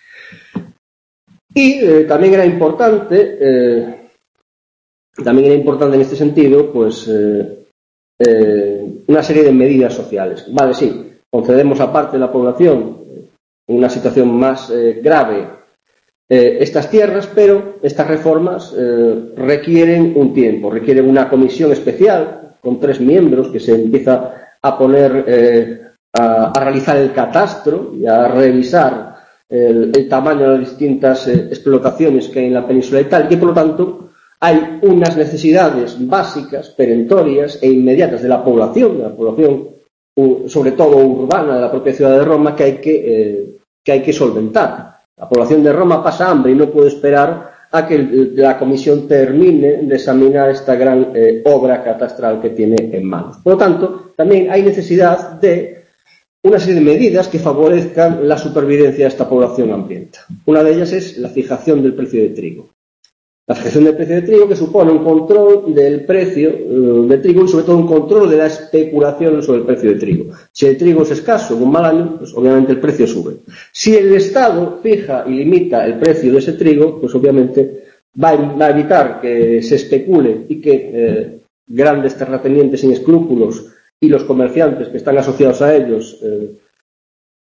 Speaker 1: Y eh, también era importante, eh, también era importante en este sentido, pues eh, eh, una serie de medidas sociales. Vale, sí, concedemos a parte de la población en una situación más eh, grave eh, estas tierras, pero estas reformas eh, requieren un tiempo, requieren una comisión especial con tres miembros que se empieza a poner eh, a, a realizar el catastro y a revisar el, el tamaño de las distintas eh, explotaciones que hay en la península de Italia y que por lo tanto hay unas necesidades básicas, perentorias e inmediatas de la población, de la población sobre todo urbana de la propia ciudad de Roma que hay que, eh, que, hay que solventar. La población de Roma pasa hambre y no puede esperar a que la comisión termine de examinar esta gran eh, obra catastral que tiene en manos. Por lo tanto, también hay necesidad de una serie de medidas que favorezcan la supervivencia de esta población hambrienta. Una de ellas es la fijación del precio de trigo. La fijación del precio de trigo que supone un control del precio uh, de trigo y sobre todo un control de la especulación sobre el precio de trigo. Si el trigo es escaso en un mal año, pues obviamente el precio sube. Si el Estado fija y limita el precio de ese trigo, pues obviamente va a, va a evitar que se especule y que eh, grandes terratenientes sin escrúpulos y los comerciantes que están asociados a ellos eh,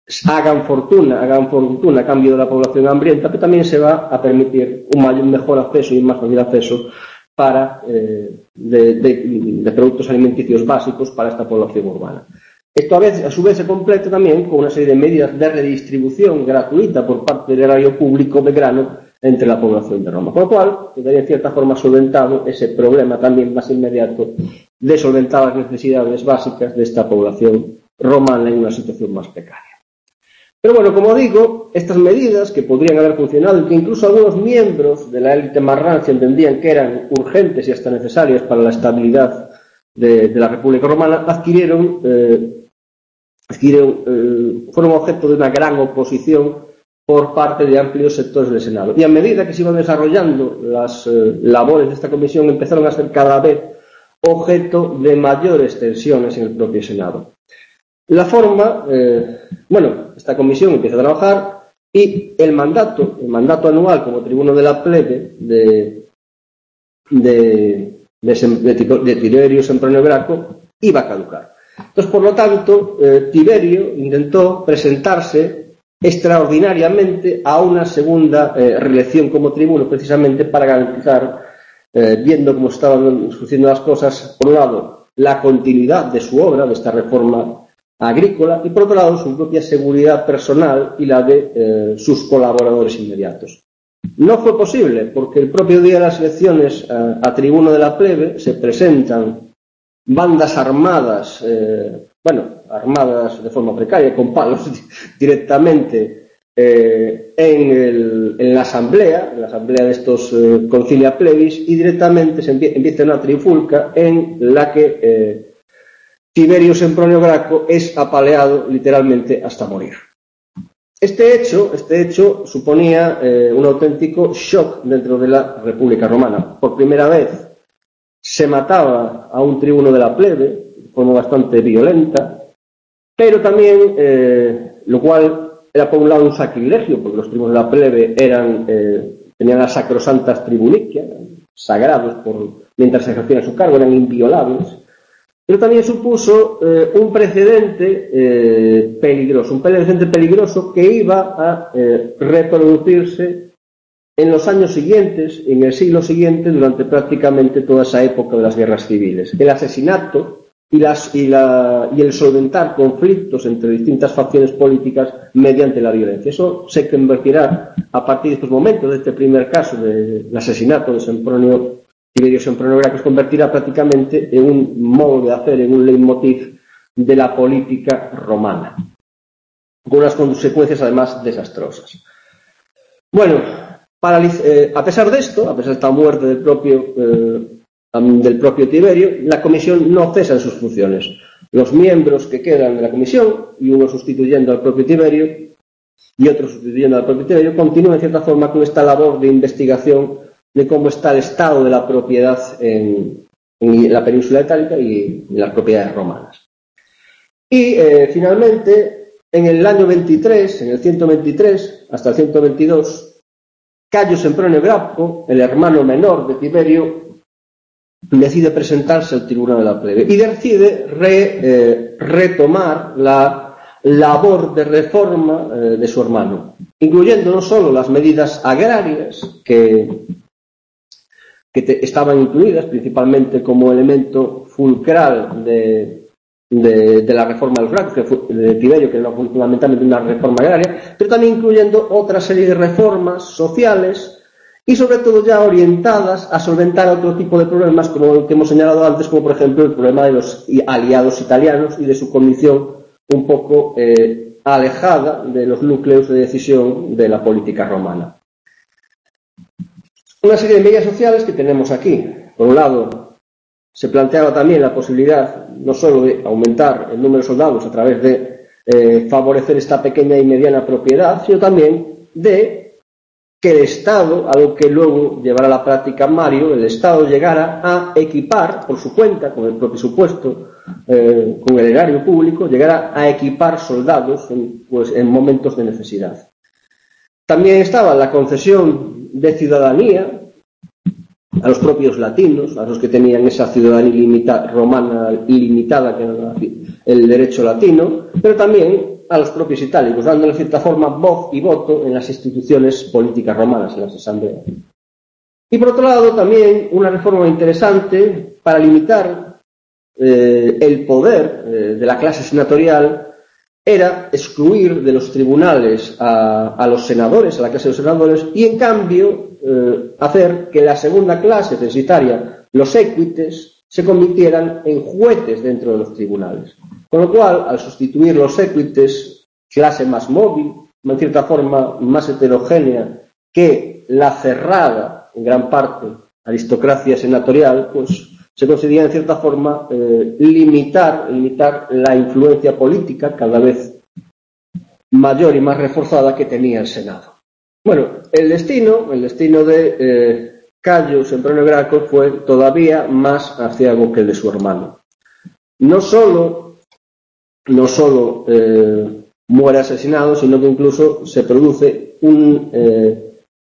Speaker 1: hagan fortuna, hagan fortuna a cambio de la población hambrienta, pero también se va a permitir un mayor, mejor acceso y más fácil acceso para, eh, de, de, de productos alimenticios básicos para esta población urbana. Esto a, vez, a su vez se completa también con una serie de medidas de redistribución gratuita por parte del erario público de grano entre la población de Roma, con lo cual quedaría en cierta forma solventado ese problema también más inmediato de solventar las necesidades básicas de esta población romana en una situación más precaria. Pero bueno, como digo, estas medidas que podrían haber funcionado y que incluso algunos miembros de la élite más rancia entendían que eran urgentes y hasta necesarias para la estabilidad de, de la República Romana, adquirieron, eh, adquirieron eh, fueron objeto de una gran oposición por parte de amplios sectores del Senado. Y a medida que se iban desarrollando las eh, labores de esta comisión, empezaron a ser cada vez objeto de mayores tensiones en el propio Senado. La forma, eh, bueno, esta comisión empieza a trabajar y el mandato, el mandato anual como tribuno de la plebe de, de, de, de, de Tiberio Sempronio Graco iba a caducar. Entonces, por lo tanto, eh, Tiberio intentó presentarse extraordinariamente a una segunda eh, reelección como tribuno, precisamente para garantizar, eh, viendo cómo estaban sucediendo las cosas, por un lado, la continuidad de su obra, de esta reforma agrícola, y por otro lado su propia seguridad personal y la de eh, sus colaboradores inmediatos. No fue posible porque el propio día de las elecciones eh, a tribuno de la plebe se presentan bandas armadas, eh, bueno, armadas de forma precaria, con palos directamente eh, en, el, en la asamblea, en la asamblea de estos eh, concilia plebis, y directamente se empie- empieza una trifulca en la que eh, Tiberio Sempronio Graco es apaleado literalmente hasta morir. Este hecho, este hecho suponía eh, un auténtico shock dentro de la República Romana. Por primera vez se mataba a un tribuno de la plebe de forma bastante violenta, pero también, eh, lo cual era por un lado un sacrilegio, porque los tribunos de la plebe eran, eh, tenían las sacrosantas tribuniquias, sagrados por, mientras ejercían su cargo, eran inviolables. Pero también supuso eh, un precedente eh, peligroso, un precedente peligroso que iba a eh, reproducirse en los años siguientes, en el siglo siguiente, durante prácticamente toda esa época de las guerras civiles. El asesinato y, las, y, la, y el solventar conflictos entre distintas facciones políticas mediante la violencia. Eso se convertirá a partir de estos momentos, de este primer caso del asesinato de Sempronio Tiberio Sempronio Graco, se convertirá prácticamente en un modo de hacer, en un leitmotiv de la política romana, con unas consecuencias además desastrosas. Bueno, para, eh, a pesar de esto, a pesar de esta muerte del propio, eh, del propio Tiberio, la comisión no cesa en sus funciones. Los miembros que quedan de la comisión, y uno sustituyendo al propio Tiberio y otro sustituyendo al propio Tiberio, continúan en cierta forma con esta labor de investigación de cómo está el estado de la propiedad en, en la península itálica y en las propiedades romanas. Y eh, finalmente, en el año veintitrés, en el ciento veintitrés hasta el ciento veintidós, Cayo Sempronio Graco, el hermano menor de Tiberio, decide presentarse al tribunal de la plebe y decide re, eh, retomar la labor de reforma eh, de su hermano, incluyendo no solo las medidas agrarias que que te, estaban incluidas principalmente como elemento fulcral de, de, de la reforma de los Gracos, de Tiberio, que era fundamentalmente una reforma agraria, pero también incluyendo otra serie de reformas sociales y sobre todo ya orientadas a solventar otro tipo de problemas, como el que hemos señalado antes, como por ejemplo el problema de los aliados italianos y de su condición un poco eh, alejada de los núcleos de decisión de la política romana. Una serie de medidas sociales que tenemos aquí. Por un lado, se planteaba también la posibilidad no solo de aumentar el número de soldados a través de eh, favorecer esta pequeña y mediana propiedad, sino también de que el Estado, algo que luego llevará a la práctica Mario, el Estado llegara a equipar, por su cuenta, con el propio presupuesto, eh, con el erario público, llegara a equipar soldados en, pues, en momentos de necesidad. También estaba la concesión de ciudadanía a los propios latinos, a los que tenían esa ciudadanía limita, romana ilimitada, que era el derecho latino, pero también a los propios itálicos, dándole de cierta forma voz y voto en las instituciones políticas romanas, en las asambleas. Y por otro lado, también una reforma interesante para limitar eh, el poder eh, de la clase senatorial era excluir de los tribunales a, a los senadores, a la clase de los senadores, y en cambio eh, hacer que la segunda clase censitaria, los equites, se convirtieran en jueces dentro de los tribunales. Con lo cual, al sustituir los equites, clase más móvil, en cierta forma más heterogénea que la cerrada, en gran parte, aristocracia senatorial, pues se conseguía en cierta forma eh, limitar, limitar la influencia política cada vez mayor y más reforzada que tenía el Senado. Bueno, el destino, el destino de eh, Cayo Sempronio Graco fue todavía más aciago que el de su hermano. No solo, no solo eh, muere asesinado, sino que incluso se produce un eh,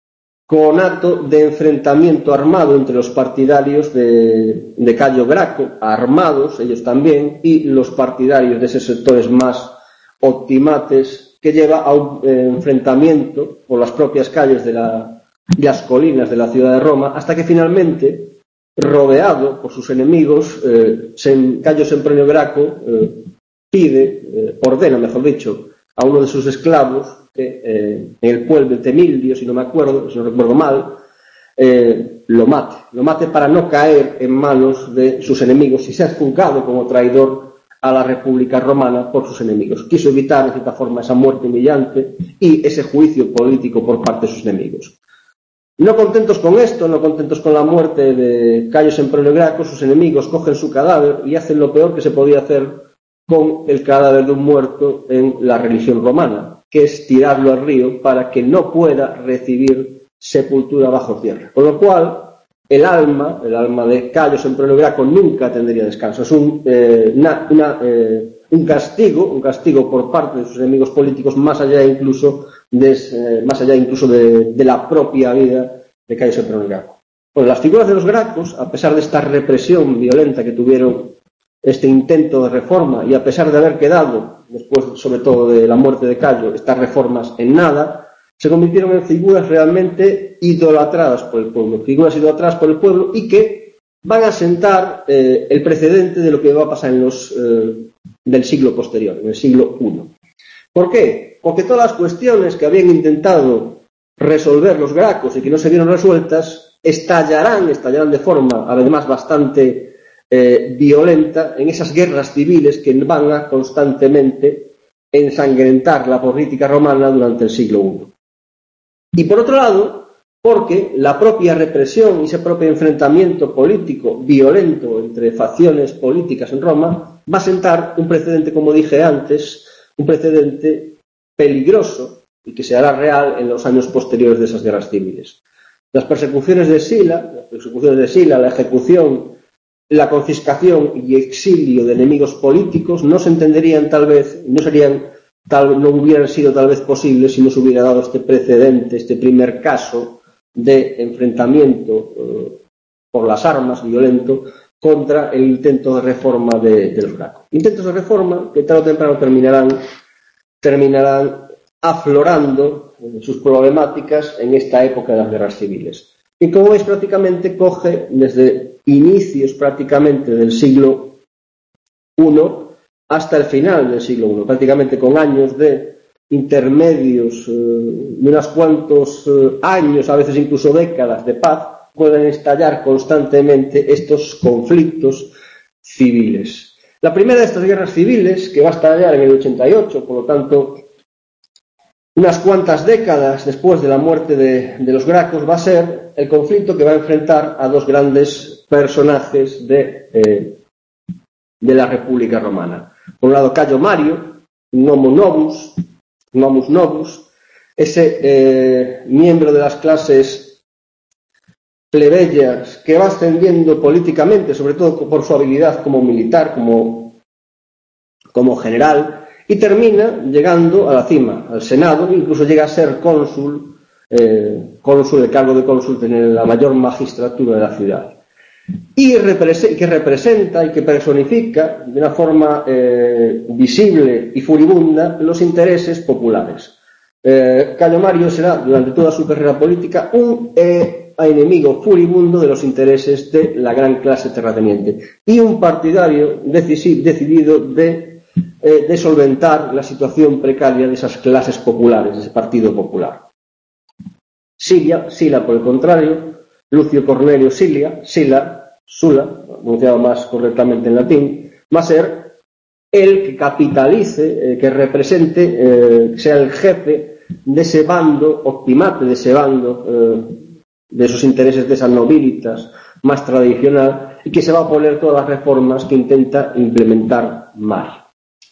Speaker 1: conato de enfrentamiento armado entre los partidarios de, de Cayo Graco, armados ellos también, y los partidarios de esos sectores más optimates, que lleva a un eh, enfrentamiento por las propias calles de, la, de las colinas de la ciudad de Roma, hasta que finalmente, rodeado por sus enemigos, eh, Cayo Sempronio Graco eh, pide, eh, ordena, mejor dicho, a uno de sus esclavos, que eh, en el pueblo de Temildio, si no me acuerdo, si no recuerdo mal, eh, lo mate, lo mate para no caer en manos de sus enemigos y ser juzgado como traidor a la República Romana por sus enemigos. Quiso evitar, de cierta forma, esa muerte humillante y ese juicio político por parte de sus enemigos. No contentos con esto, no contentos con la muerte de Cayo Sempronio Graco, sus enemigos cogen su cadáver y hacen lo peor que se podía hacer con el cadáver de un muerto en la religión romana, que es tirarlo al río para que no pueda recibir sepultura bajo tierra. Con lo cual, el alma, el alma de Cayo Sempronio Graco nunca tendría descanso. Es un, eh, una, una, eh, un castigo, un castigo por parte de sus enemigos políticos, más allá incluso de, eh, más allá incluso de, de la propia vida de Cayo Sempronio Graco. Bueno, las figuras de los Gracos, a pesar de esta represión violenta que tuvieron, este intento de reforma, y a pesar de haber quedado, después sobre todo de la muerte de Cayo, estas reformas en nada, se convirtieron en figuras realmente idolatradas por el pueblo, figuras idolatradas por el pueblo y que van a sentar eh, el precedente de lo que va a pasar en los eh, del siglo posterior, en el siglo primero. ¿Por qué? Porque todas las cuestiones que habían intentado resolver los gracos y que no se vieron resueltas, estallarán, estallarán de forma además bastante Eh, violenta en esas guerras civiles que van a constantemente ensangrentar la política romana durante el siglo primero. Y por otro lado, porque la propia represión y ese propio enfrentamiento político violento entre facciones políticas en Roma va a sentar un precedente, como dije antes, un precedente peligroso y que se hará real en los años posteriores de esas guerras civiles. Las persecuciones de Sila, las persecuciones de Sila, la ejecución, la confiscación y exilio de enemigos políticos no se entenderían tal vez, no serían, tal, no hubieran sido tal vez posibles si no se hubiera dado este precedente, este primer caso de enfrentamiento eh, por las armas violento contra el intento de reforma de, de los Gracos. Intentos de reforma que tarde o temprano terminarán, terminarán aflorando eh, sus problemáticas en esta época de las guerras civiles. Y como veis, prácticamente coge desde inicios prácticamente del siglo primero hasta el final del siglo primero, prácticamente con años de intermedios, eh, de unos cuantos eh, años, a veces incluso décadas de paz, pueden estallar constantemente estos conflictos civiles. La primera de estas guerras civiles, que va a estallar en el ochenta y ocho, por lo tanto, unas cuantas décadas después de la muerte de, de los Gracos, va a ser el conflicto que va a enfrentar a dos grandes personajes de, eh, de la República Romana. Por un lado, Cayo Mario, Nomo Novus, Nomus Novus, ese eh, miembro de las clases plebeyas que va ascendiendo políticamente, sobre todo por su habilidad como militar, como, como general, y termina llegando a la cima, al Senado, incluso llega a ser cónsul, eh, cónsul, el cargo de cónsul, tener la mayor magistratura de la ciudad. y represe- que representa y que personifica de una forma eh, visible y furibunda los intereses populares. Eh, Cayo Mario será durante toda su carrera política un eh, enemigo furibundo de los intereses de la gran clase terrateniente y un partidario decisi- decidido de, eh, de solventar la situación precaria de esas clases populares, de ese partido popular. Silia, Sila por el contrario, Lucio Cornelio Silia, Sila, Sula, pronunciado más correctamente en latín, va a ser el que capitalice, eh, que represente, eh, sea el jefe de ese bando, optimate de ese bando, eh, de esos intereses de esas nobilitas más tradicional, y que se va a oponer todas las reformas que intenta implementar Mario.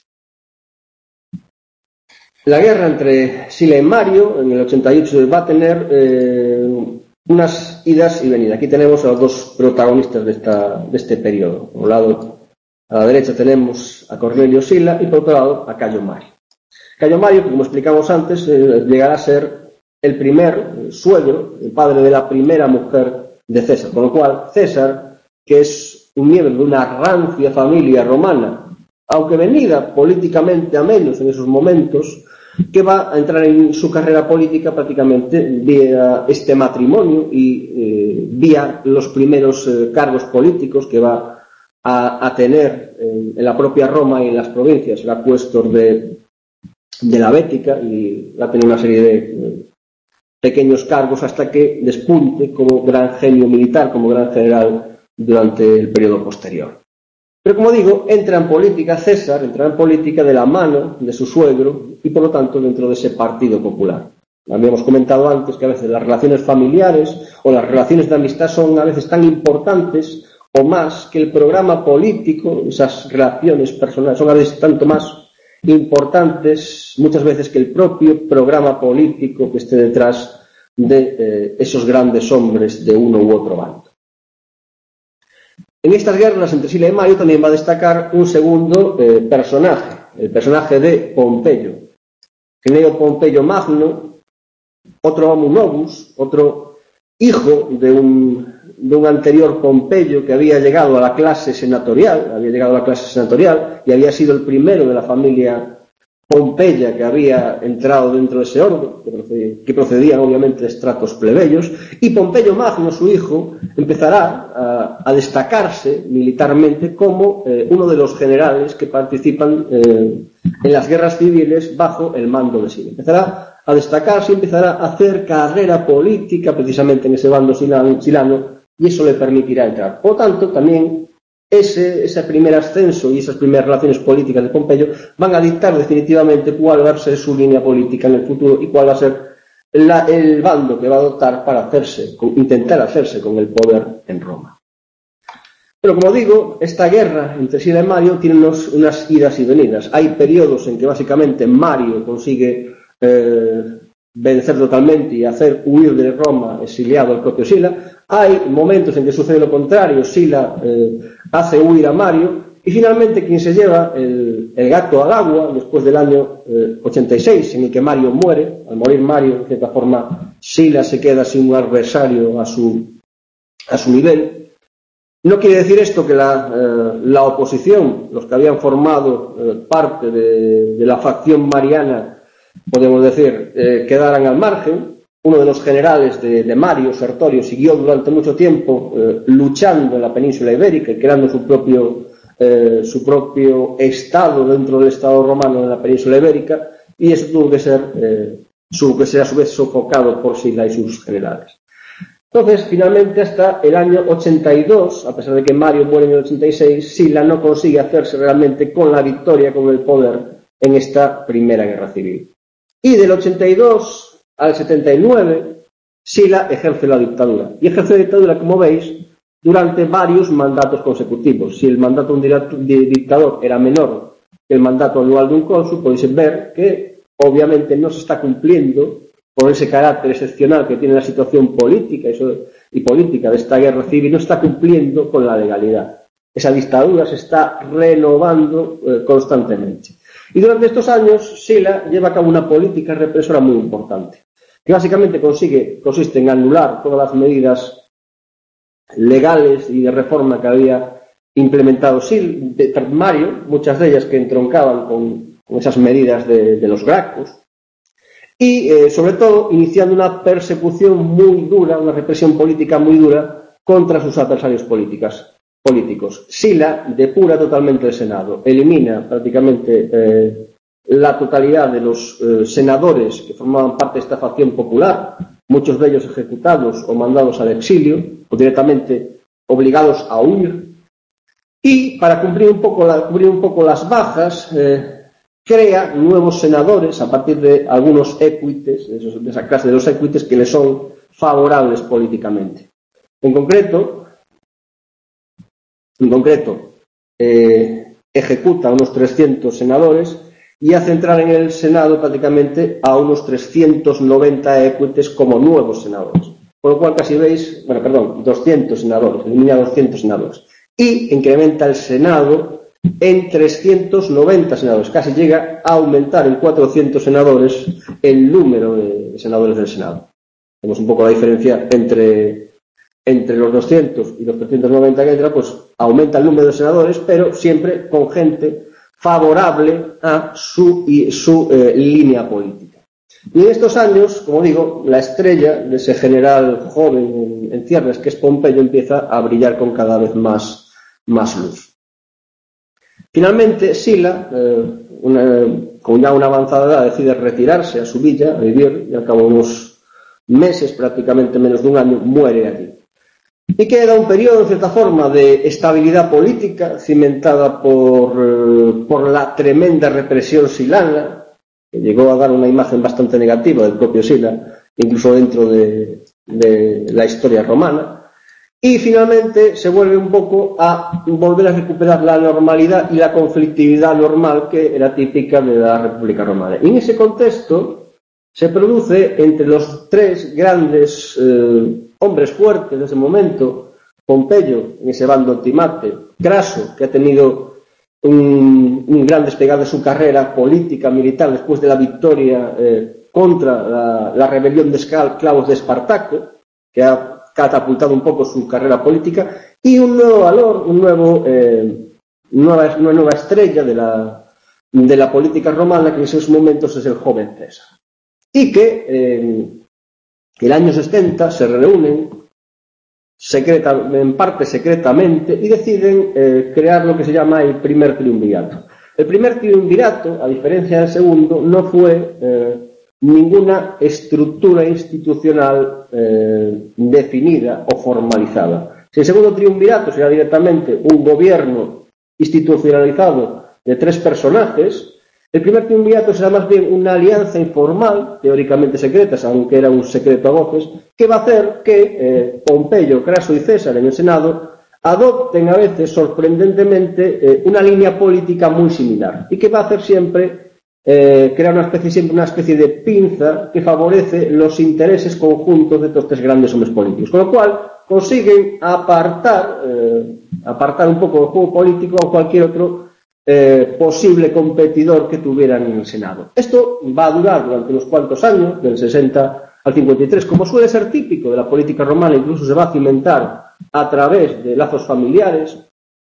Speaker 1: La guerra entre Sila y Mario en el ochenta y ocho va a tener eh, unas idas y venidas. Aquí tenemos a los dos protagonistas de, esta, de este periodo. Por un lado, a la derecha tenemos a Cornelio Sila y por otro lado a Cayo Mario. Cayo Mario, como explicamos antes, eh, llegará a ser el primer el suegro, el padre de la primera mujer de César, con lo cual César, que es un miembro de una rancia familia romana, aunque venida políticamente a menos en esos momentos, que va a entrar en su carrera política prácticamente vía este matrimonio y eh, vía los primeros eh, cargos políticos que va a, a tener en, en la propia Roma y en las provincias. Será cuestor de de la Bética y va a tener una serie de eh, pequeños cargos hasta que despunte como gran genio militar, como gran general durante el periodo posterior. Pero como digo, entra en política César, entra en política de la mano de su suegro y por lo tanto dentro de ese partido popular. Habíamos comentado antes que a veces las relaciones familiares o las relaciones de amistad son a veces tan importantes o más que el programa político, esas relaciones personales son a veces tanto más importantes muchas veces que el propio programa político que esté detrás de eh, esos grandes hombres de uno u otro bando. En estas guerras entre Sila y Mario también va a destacar un segundo eh, personaje, el personaje de Pompeyo. Cneo Pompeyo Magno, otro homo novus, otro hijo de un, de un anterior Pompeyo que había llegado a la clase senatorial, había llegado a la clase senatorial y había sido el primero de la familia Pompeya que había entrado dentro de ese orden, que, procedía, que procedían obviamente de estratos plebeyos, y Pompeyo Magno, su hijo, empezará a, a destacarse militarmente como eh, uno de los generales que participan eh, en las guerras civiles bajo el mando de Sila. Empezará a destacarse y empezará a hacer carrera política precisamente en ese bando silano, silano y eso le permitirá entrar. Por lo tanto, también ese, ese primer ascenso y esas primeras relaciones políticas de Pompeyo van a dictar definitivamente cuál va a ser su línea política en el futuro y cuál va a ser la, el bando que va a adoptar para hacerse, intentar hacerse con el poder en Roma. Pero como digo, esta guerra entre Sila y Mario tiene unos, unas idas y venidas. Hay periodos en que básicamente Mario consigue eh, vencer totalmente y hacer huir de Roma exiliado al propio Sila. Hay momentos en que sucede lo contrario, Sila eh, hace huir a Mario y finalmente quien se lleva el, el gato al agua después del año eh, ochenta y seis en el que Mario muere. Al morir Mario, de cierta forma, Sila se queda sin un adversario a su, a su nivel. No quiere decir esto que la, eh, la oposición, los que habían formado eh, parte de, de la facción mariana, podemos decir, eh, quedaran al margen. Uno de los generales de, de Mario, Sertorio, siguió durante mucho tiempo eh, luchando en la península ibérica y creando su propio, eh, su propio estado dentro del estado romano en la península ibérica, y eso tuvo que ser, eh, tuvo que ser a su vez sofocado por Sila y sus generales. Entonces, finalmente, hasta el año ochenta y dos, a pesar de que Mario muere en el ochenta y seis, Sila no consigue hacerse realmente con la victoria, con el poder en esta primera guerra civil. Y del ochenta y dos al setenta y nueve, Sila ejerce la dictadura. Y ejerce la dictadura, como veis, durante varios mandatos consecutivos. Si el mandato de un dictador era menor que el mandato anual de un cónsul, podéis ver que obviamente no se está cumpliendo por ese carácter excepcional que tiene la situación política y política de esta guerra civil, no está cumpliendo con la legalidad. Esa dictadura se está renovando eh, constantemente. Y durante estos años, Sila lleva a cabo una política represora muy importante, que básicamente consigue, consiste en anular todas las medidas legales y de reforma que había implementado sí, de, Mario, muchas de ellas que entroncaban con, con esas medidas de, de los gracos, y eh, sobre todo iniciando una persecución muy dura, una represión política muy dura contra sus adversarios políticas, políticos. Sila depura totalmente el Senado, elimina prácticamente eh, la totalidad de los eh, senadores que formaban parte de esta facción popular, muchos de ellos ejecutados o mandados al exilio, o directamente obligados a huir, y para cumplir un poco, la, cubrir un poco las bajas, eh, crea nuevos senadores a partir de algunos equites, de esa clase de los equites que le son favorables políticamente. En concreto, en concreto eh, ejecuta a unos trescientos senadores y hace entrar en el Senado prácticamente a unos trescientos noventa equites como nuevos senadores. Por lo cual casi veis, bueno, perdón, doscientos senadores, elimina doscientos senadores. Y incrementa el Senado en trescientos noventa senadores. Casi llega a aumentar en cuatrocientos senadores el número de senadores del Senado. Vemos un poco la diferencia entre, entre los doscientos y los trescientos noventa que entra, pues aumenta el número de senadores, pero siempre con gente favorable a su, y, su eh, línea política. Y en estos años, como digo, la estrella de ese general joven en, en ciernes, que es Pompeyo, empieza a brillar con cada vez más, más luz. Finalmente, Sila, eh, una, con ya una avanzada edad, decide retirarse a su villa, a vivir, y al cabo de unos meses, prácticamente menos de un año, muere allí. Y queda un periodo, en cierta forma, de estabilidad política, cimentada por, eh, por la tremenda represión silana, que llegó a dar una imagen bastante negativa del propio Sila, incluso dentro de, de la historia romana. Y finalmente se vuelve un poco a volver a recuperar la normalidad y la conflictividad normal que era típica de la República Romana. Y en ese contexto se produce entre los tres grandes eh, hombres fuertes de ese momento, Pompeyo, en ese bando timate, Craso, que ha tenido un, un gran despegar de su carrera política, militar, después de la victoria eh, contra la, la rebelión de esclavos de Espartaco, que ha catapultado un poco su carrera política, y un nuevo valor, un nuevo, eh, nueva, una nueva estrella de la, de la política romana, que en esos momentos es el joven César. Y que eh, el año sesenta se reúnen secreta, en parte secretamente y deciden eh, crear lo que se llama el primer triunvirato. El primer triunvirato, a diferencia del segundo, no fue eh, ninguna estructura institucional eh, definida o formalizada. Si el segundo triunvirato será directamente un gobierno institucionalizado de tres personajes, el primer triunvirato será más bien una alianza informal, teóricamente secreta, aunque era un secreto a voces, que va a hacer que eh, Pompeyo, Craso y César en el Senado adopten a veces sorprendentemente eh, una línea política muy similar y que va a hacer siempre eh, crear una especie, siempre una especie de pinza que favorece los intereses conjuntos de estos tres grandes hombres políticos, con lo cual consiguen apartar, eh, apartar un poco el juego político a cualquier otro Eh, posible competidor que tuvieran en el Senado. Esto va a durar durante unos cuantos años, del sesenta al cincuenta y tres, como suele ser típico de la política romana, incluso se va a cimentar a través de lazos familiares.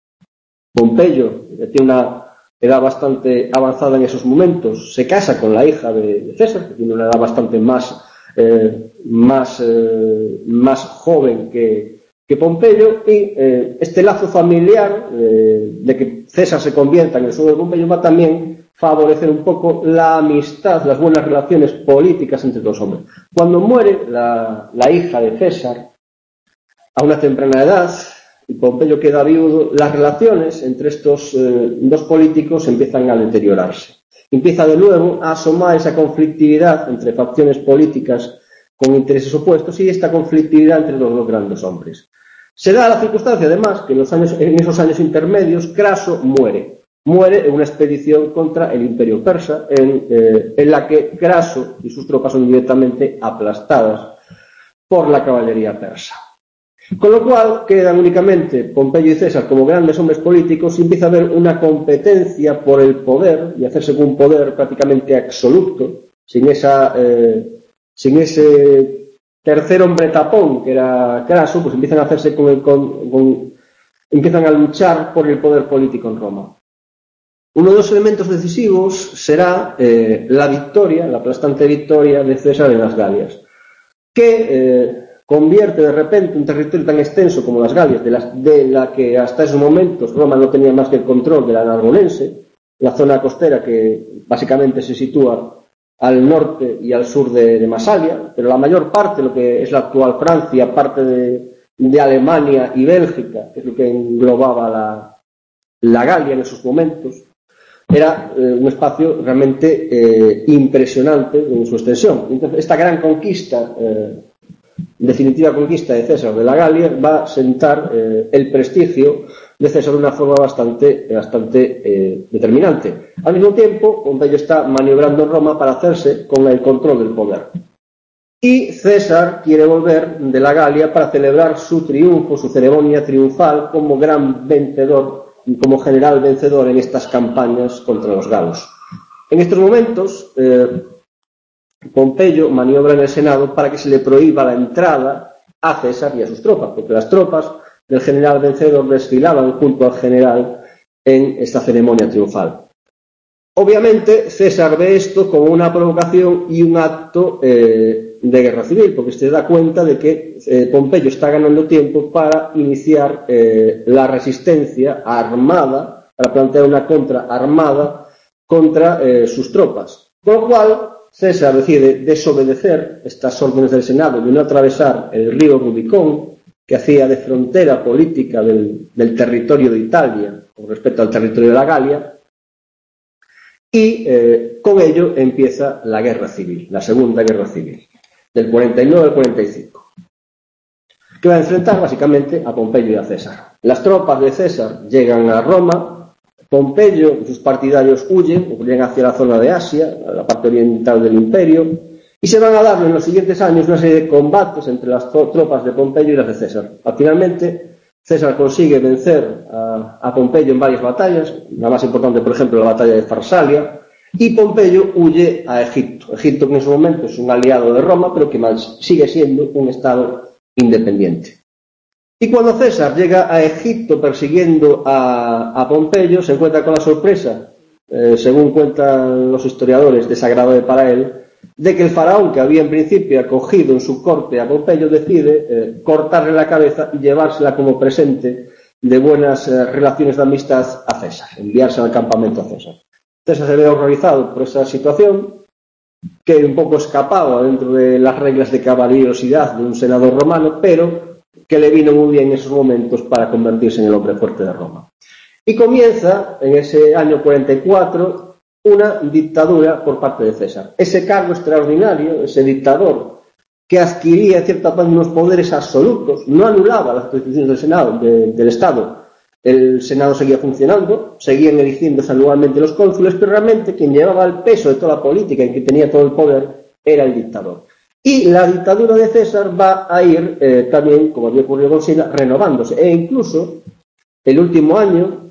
Speaker 1: Pompeyo, que tiene una edad bastante avanzada en esos momentos, se casa con la hija de César, que tiene una edad bastante más, eh, más, eh, más joven que que Pompeyo, y eh, este lazo familiar eh, de que César se convierta en el suegro de Pompeyo va también favorecer un poco la amistad, las buenas relaciones políticas entre los hombres. Cuando muere la, la hija de César a una temprana edad y Pompeyo queda viudo, las relaciones entre estos eh, dos políticos empiezan a deteriorarse. Empieza de nuevo a asomar esa conflictividad entre facciones políticas con intereses opuestos y esta conflictividad entre los dos grandes hombres. Se da la circunstancia, además, que en, los años, en esos años intermedios Craso muere. Muere en una expedición contra el Imperio Persa, en, eh, en la que Craso y sus tropas son directamente aplastadas por la caballería persa. Con lo cual quedan únicamente Pompeyo y César como grandes hombres políticos y empieza a haber una competencia por el poder y hacerse con un poder prácticamente absoluto, sin esa... Eh, sin ese tercer hombre tapón, que era Craso, pues empiezan a hacerse con el, con, con, empiezan a luchar por el poder político en Roma. Uno de los elementos decisivos será eh, la victoria, la aplastante victoria de César en las Galias, que eh, convierte de repente un territorio tan extenso como las Galias, de, las, de la que hasta esos momentos Roma no tenía más que el control de la Narbonense, la zona costera que básicamente se sitúa al norte y al sur de, de Masalia, pero la mayor parte, lo que es la actual Francia, parte de, de Alemania y Bélgica, que es lo que englobaba la, la Galia en esos momentos, era eh, un espacio realmente eh, impresionante en su extensión. Entonces, esta gran conquista, eh, definitiva conquista de César de la Galia, va a sentar eh, el prestigio de César de una forma bastante, bastante eh, determinante. Al mismo tiempo, Pompeyo está maniobrando en Roma para hacerse con el control del poder. Y César quiere volver de la Galia para celebrar su triunfo, su ceremonia triunfal como gran vencedor, como general vencedor en estas campañas contra los galos. En estos momentos, eh, Pompeyo maniobra en el Senado para que se le prohíba la entrada a César y a sus tropas, porque las tropas del general vencedor desfilaban junto al general en esta ceremonia triunfal. Obviamente, César ve esto como una provocación y un acto eh, de guerra civil, porque se da cuenta de que eh, Pompeyo está ganando tiempo para iniciar eh, la resistencia armada, para plantear una contra armada contra eh, sus tropas. Con lo cual, César decide desobedecer estas órdenes del Senado de no atravesar el río Rubicón, que hacía de frontera política del, del territorio de Italia con respecto al territorio de la Galia, y eh, con ello empieza la guerra civil, la segunda guerra civil, del cuarenta y nueve al cuarenta y cinco, que va a enfrentar básicamente a Pompeyo y a César. Las tropas de César llegan a Roma, Pompeyo y sus partidarios huyen, huyen hacia la zona de Asia, a la parte oriental del imperio, y se van a dar en los siguientes años una serie de combates entre las tropas de Pompeyo y las de César. Finalmente, César consigue vencer a, a Pompeyo en varias batallas, la más importante, por ejemplo, la batalla de Farsalia, y Pompeyo huye a Egipto. Egipto, que en ese momento es un aliado de Roma, pero que más sigue siendo un estado independiente. Y cuando César llega a Egipto persiguiendo a, a Pompeyo, se encuentra con la sorpresa, eh, según cuentan los historiadores, desagradable para él, de que el faraón, que había en principio acogido en su corte a Pompeyo, decide eh, cortarle la cabeza y llevársela como presente de buenas eh, relaciones de amistad a César, enviársela al campamento a César. César se ve horrorizado por esa situación, que un poco escapaba dentro de las reglas de caballerosidad de un senador romano, pero que le vino muy bien en esos momentos para convertirse en el hombre fuerte de Roma. Y comienza, en ese año cuarenta y cuatro, una dictadura por parte de César. Ese cargo extraordinario, ese dictador, que adquiría en cierta parte unos poderes absolutos, no anulaba las decisiones del Senado, de, del Estado. El Senado seguía funcionando, seguían eligiéndose anualmente los cónsules, pero realmente quien llevaba el peso de toda la política y que tenía todo el poder era el dictador. Y la dictadura de César va a ir eh, también, como había ocurrido con Sila, renovándose. E incluso, el último año,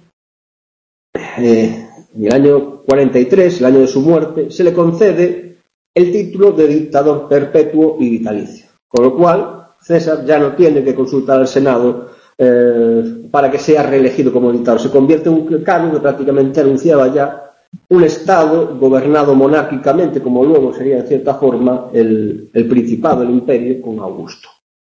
Speaker 1: eh, en el año cuarenta y tres, el año de su muerte, se le concede el título de dictador perpetuo y vitalicio. Con lo cual, César ya no tiene que consultar al Senado eh, para que sea reelegido como dictador. Se convierte en un cargo que prácticamente anunciaba ya un Estado gobernado monárquicamente, como luego sería en cierta forma el, el Principado, el Imperio, con Augusto.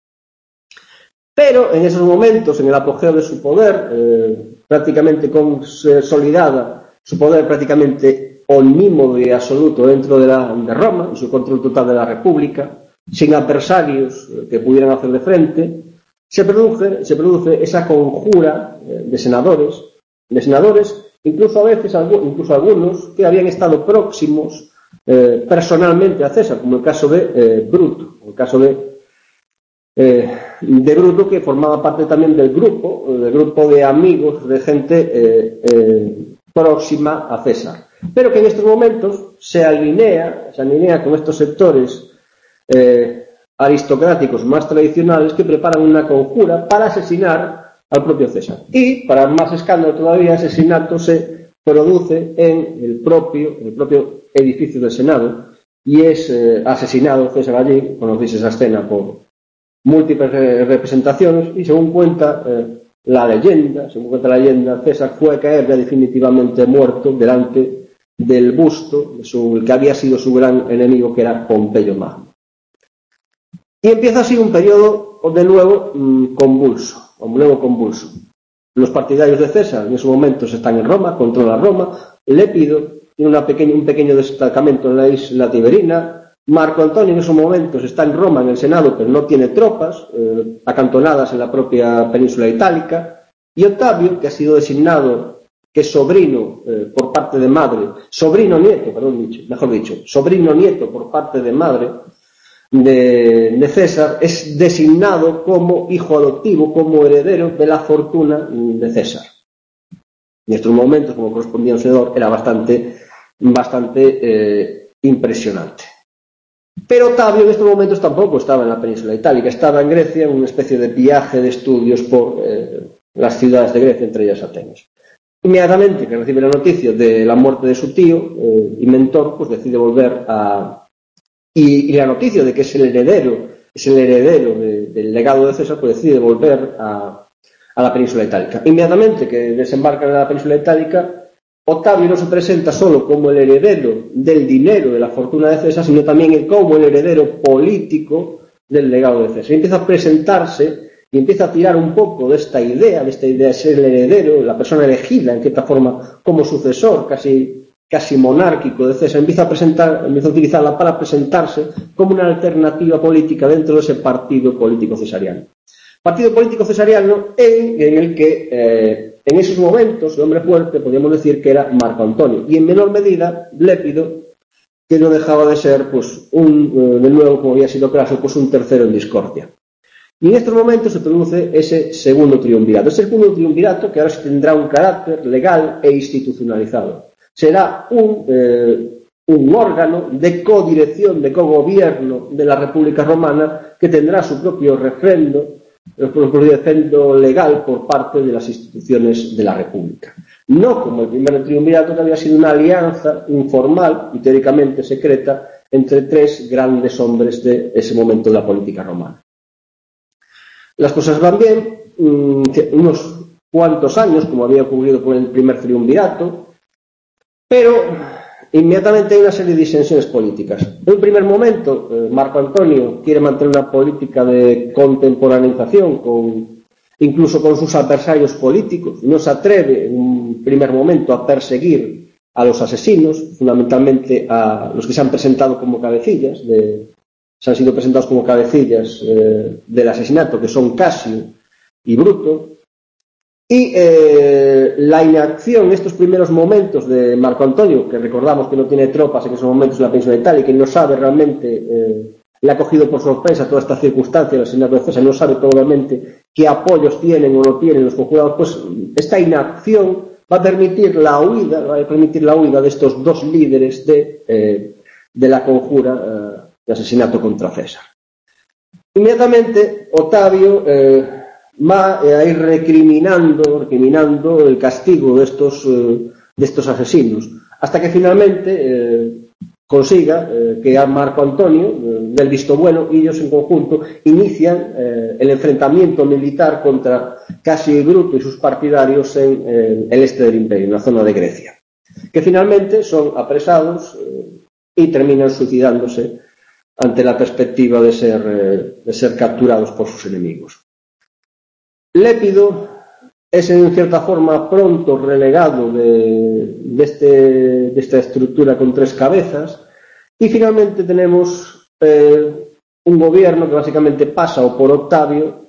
Speaker 1: Pero en esos momentos, en el apogeo de su poder, eh, prácticamente consolidada, su poder prácticamente omnímodo y absoluto dentro de, la, de Roma, y su control total de la República, sin adversarios que pudieran hacerle frente, se produce, se produce esa conjura de senadores, de senadores, incluso a veces, incluso algunos que habían estado próximos eh, personalmente a César, como el caso de eh, Bruto, el caso de, eh, de Bruto, que formaba parte también del grupo, del grupo de amigos, de gente eh, eh, próxima a César, pero que en estos momentos se alinea, se alinea con estos sectores eh, aristocráticos más tradicionales que preparan una conjura para asesinar al propio César. Y, para más escándalo todavía, ese asesinato se produce en el propio, en el propio edificio del Senado, y es eh, asesinado César allí. Conocéis esa escena por múltiples eh, representaciones, y según cuenta eh, la leyenda, según cuenta la leyenda, César fue a caer ya definitivamente muerto delante del busto de su, que había sido su gran enemigo, que era Pompeyo Magno. Y empieza así un periodo de nuevo mmm, convulso, un nuevo convulso. Los partidarios de César en esos momentos están en Roma, controlan Roma. Lépido tiene una pequeña, un pequeño destacamento en la isla Tiberina. Marco Antonio en esos momentos está en Roma, en el Senado, pero no tiene tropas eh, acantonadas en la propia península itálica. Y Octavio, que ha sido designado, que es sobrino eh, por parte de madre, sobrino nieto, perdón, mejor dicho, sobrino nieto por parte de madre de, de César, es designado como hijo adoptivo, como heredero de la fortuna de César. En estos momentos, como correspondía a un senador, era bastante, bastante eh, impresionante. Pero Octavio en estos momentos tampoco estaba en la península itálica, estaba en Grecia en una especie de viaje de estudios por eh, las ciudades de Grecia, entre ellas Atenas. Inmediatamente que recibe la noticia de la muerte de su tío eh, y mentor, pues decide volver a... Y, y la noticia de que es el heredero, es el heredero de, del legado de César, pues decide volver a, a la península itálica. Inmediatamente que desembarca en la península itálica, Octavio no se presenta solo como el heredero del dinero de la fortuna de César, sino también como el heredero político del legado de César. Y empieza a presentarse y empieza a tirar un poco de esta idea, de esta idea de ser el heredero, la persona elegida en cierta forma como sucesor casi, casi monárquico de César. Empieza a presentar, empieza a utilizarla para presentarse como una alternativa política dentro de ese partido político cesariano. Partido político cesariano en, en el que eh, en esos momentos el hombre fuerte podríamos decir que era Marco Antonio, y en menor medida Lépido, que no dejaba de ser pues un, eh, de nuevo, como había sido Craso, pues un tercero en discordia. Y en estos momentos se produce ese segundo triunvirato, ese segundo triunvirato que ahora se tendrá un carácter legal e institucionalizado. Será un, eh, un órgano de codirección, de cogobierno de la República Romana, que tendrá su propio refrendo, el propio refrendo legal por parte de las instituciones de la República. No como el primer triunvirato, que había sido una alianza informal y teóricamente secreta entre tres grandes hombres de ese momento de la política romana. Las cosas van bien, unos cuantos años, como había ocurrido con el primer triunvirato, pero inmediatamente hay una serie de disensiones políticas. En un primer momento, eh, Marco Antonio quiere mantener una política de contemporaneización, con, incluso con sus adversarios políticos. No se atreve en un primer momento a perseguir a los asesinos, fundamentalmente a los que se han presentado como cabecillas, de, se han sido presentados como cabecillas eh, del asesinato, que son Casio y Bruto. Y eh, la inacción en estos primeros momentos de Marco Antonio, que recordamos que no tiene tropas en esos momentos en la península itálica y no sabe realmente, eh, le ha cogido por sorpresa toda esta circunstancia del asesinato de César, no sabe probablemente qué apoyos tienen o no tienen los conjurados, pues esta inacción va a permitir la huida, va a permitir la huida de estos dos líderes de, eh, de la conjura eh, de asesinato contra César. Inmediatamente Octavio eh, va a ir recriminando, recriminando el castigo de estos, eh, de estos asesinos, hasta que finalmente eh, consiga eh, que a Marco Antonio eh, dé el visto bueno, y ellos en conjunto inician eh, el enfrentamiento militar contra Casio y Bruto y sus partidarios en eh, el este del imperio, en la zona de Grecia, que finalmente son apresados eh, y terminan suicidándose ante la perspectiva de ser, eh, de ser capturados por sus enemigos. Lépido es en cierta forma pronto relegado de, de, este, de esta estructura con tres cabezas, y finalmente tenemos eh, un gobierno que básicamente pasa o por Octavio,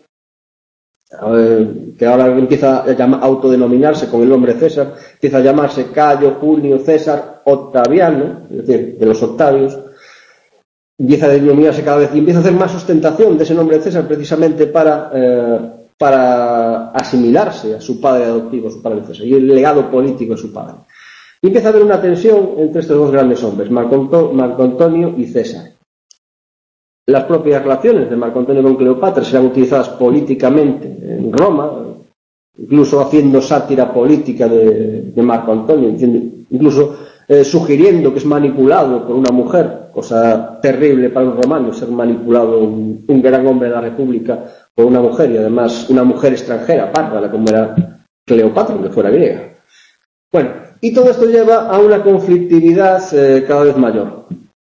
Speaker 1: eh, que ahora empieza a llamar, autodenominarse con el nombre César, empieza a llamarse Cayo Julio César Octaviano, es decir, de los Octavios, empieza a denominarse cada vez y empieza a hacer más ostentación de ese nombre de César precisamente para... Eh, para asimilarse a su padre adoptivo, a su padre César, y el legado político de su padre. Y empieza a haber una tensión entre estos dos grandes hombres, Marco, Marco Antonio y César. Las propias relaciones de Marco Antonio con Cleopatra serán utilizadas políticamente en Roma, incluso haciendo sátira política de, de Marco Antonio, incluso eh, sugiriendo que es manipulado por una mujer cosa terrible para un romano, ser manipulado un, un gran hombre de la República por una mujer, y además una mujer extranjera, bárbara, como era Cleopatra, aunque fuera griega. Bueno, y todo esto lleva a una conflictividad eh, cada vez mayor.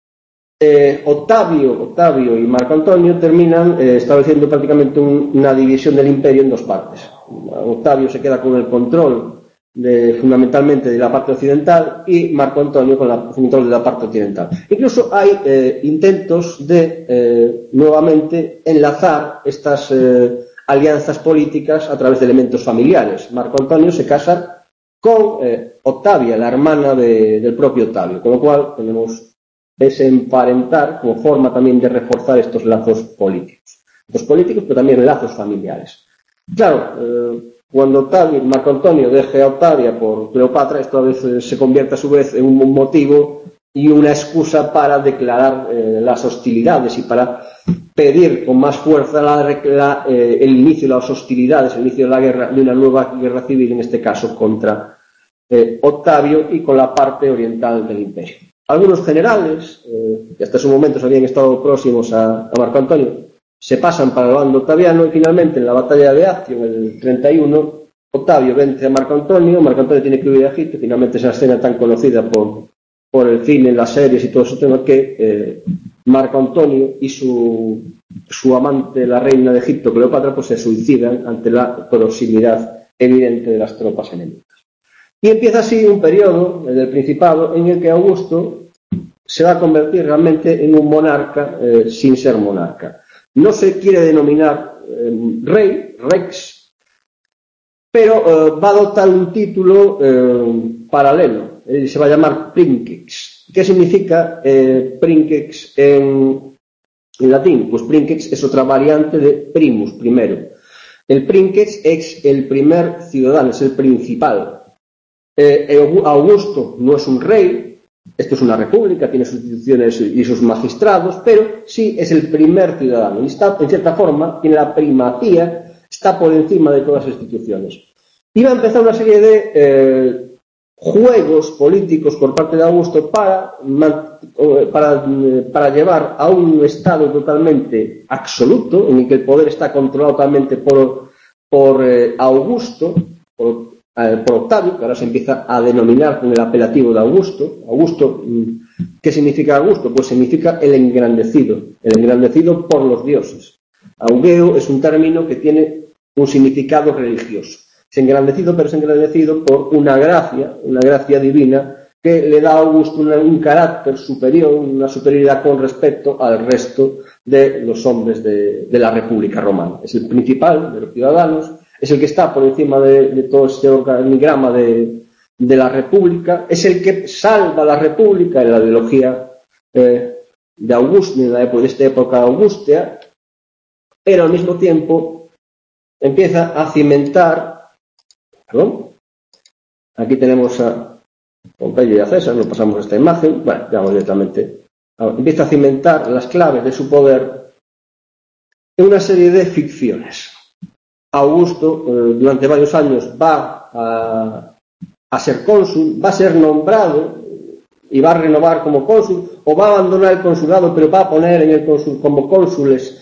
Speaker 1: Eh, Octavio, Octavio y Marco Antonio terminan eh, estableciendo prácticamente un, una división del imperio en dos partes. Octavio se queda con el control de, fundamentalmente de la parte occidental, y Marco Antonio con el control de la parte occidental. Incluso hay eh, intentos de eh, nuevamente enlazar estas eh, alianzas políticas a través de elementos familiares. Marco Antonio se casa con eh, Octavia, la hermana de, del propio Octavio, con lo cual tenemos ese emparentar como forma también de reforzar estos lazos políticos. Los políticos, pero también lazos familiares. Claro, eh, cuando Octavio, Marco Antonio deje a Octavia por Cleopatra, esto a veces se convierte a su vez en un motivo y una excusa para declarar eh, las hostilidades y para pedir con más fuerza la, la, eh, el inicio de las hostilidades, el inicio de la guerra, de una nueva guerra civil, en este caso contra eh, Octavio y con la parte oriental del imperio. Algunos generales, eh, que hasta ese momento habían estado próximos a, a Marco Antonio, se pasan para el bando octaviano, y finalmente en la batalla de Accio, en el treinta y uno, Octavio vence a Marco Antonio, Marco Antonio tiene que huir a Egipto. Finalmente esa escena tan conocida por, por el cine, las series y todo eso, tema que eh, Marco Antonio y su, su amante, la reina de Egipto, Cleopatra, pues se suicidan ante la proximidad evidente de las tropas enemigas. Y empieza así un periodo del Principado en el que Augusto se va a convertir realmente en un monarca eh, sin ser monarca. No se quiere denominar eh, rey, rex, pero eh, va a adoptar un título eh, paralelo. Eh, se va a llamar princeps. ¿Qué significa eh, princeps en, en latín? Pues princeps es otra variante de primus, primero. El princeps es el primer ciudadano, es el principal. Eh, Augusto no es un rey, esto es una república, tiene sus instituciones y sus magistrados, pero sí es el primer ciudadano, y está, en cierta forma, tiene la primacía, está por encima de todas las instituciones. Y va a empezar una serie de eh, juegos políticos por parte de Augusto para, para, para llevar a un estado totalmente absoluto, en el que el poder está controlado totalmente por, por eh, Augusto, por por Octavio, que ahora se empieza a denominar con el apelativo de Augusto. Augusto, ¿qué significa Augusto? Pues significa el engrandecido, el engrandecido por los dioses. Augeo es un término que tiene un significado religioso. Es engrandecido, pero es engrandecido por una gracia, una gracia divina, que le da a Augusto una, un carácter superior, una superioridad con respecto al resto de los hombres de, de la República Romana. Es el principal de los ciudadanos, es el que está por encima de, de todo este organigrama de, de la República, es el que salva la República en la ideología eh, de Augusto, en la época, de esta época augustea, pero al mismo tiempo empieza a cimentar, perdón, aquí tenemos a Pompeyo y a César, nos pasamos esta imagen, bueno, ya vamos directamente, empieza a cimentar las claves de su poder en una serie de ficciones. Augusto eh, durante varios años va a, a ser cónsul, va a ser nombrado y va a renovar como cónsul, o va a abandonar el consulado, pero va a poner en el cónsul, como cónsules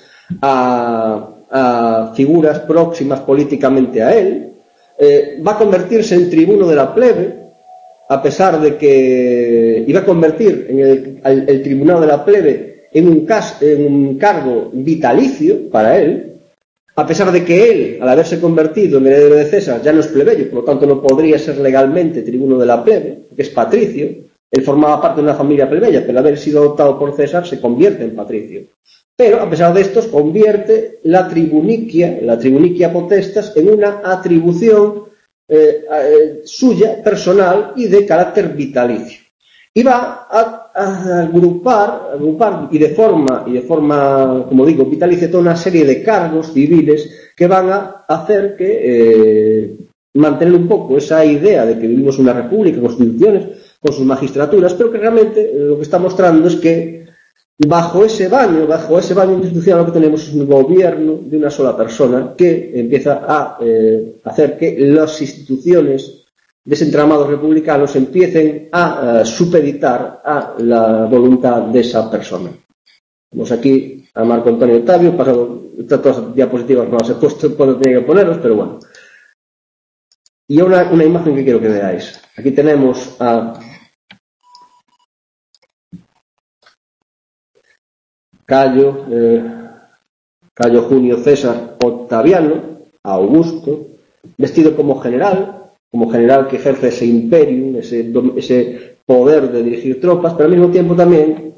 Speaker 1: a, a figuras próximas políticamente a él, eh, va a convertirse en tribuno de la plebe, a pesar de que iba a convertir en el, el, el tribunado de la plebe en un, cas, en un cargo vitalicio para él, a pesar de que él, al haberse convertido en heredero de César, ya no es plebeyo, por lo tanto no podría ser legalmente tribuno de la plebe, porque es patricio. Él formaba parte de una familia plebeya, pero al haber sido adoptado por César se convierte en patricio. Pero, a pesar de esto, convierte la tribuniquia, la tribuniquia potestas, en una atribución eh, eh, suya, personal y de carácter vitalicio. Y va a, a agrupar, agrupar y de forma, y de forma, como digo, vitalicia toda una serie de cargos civiles que van a hacer que eh, mantener un poco esa idea de que vivimos una república, constituciones, con sus magistraturas, pero que realmente eh, lo que está mostrando es que bajo ese baño, bajo ese baño institucional lo que tenemos es un gobierno de una sola persona que empieza a eh, hacer que las instituciones de ese entramado republicano se empiecen a uh, supeditar a la voluntad de esa persona. Vamos aquí a Marco Antonio Octavio, pasado, todas las diapositivas no las he puesto cuando tenía que ponerlos, pero bueno. Y una, una imagen que quiero que veáis. Aquí tenemos a Cayo, eh, Cayo Junio César Octaviano, Augusto, vestido como general, como general que ejerce ese imperio, ese, ese poder de dirigir tropas, pero al mismo tiempo también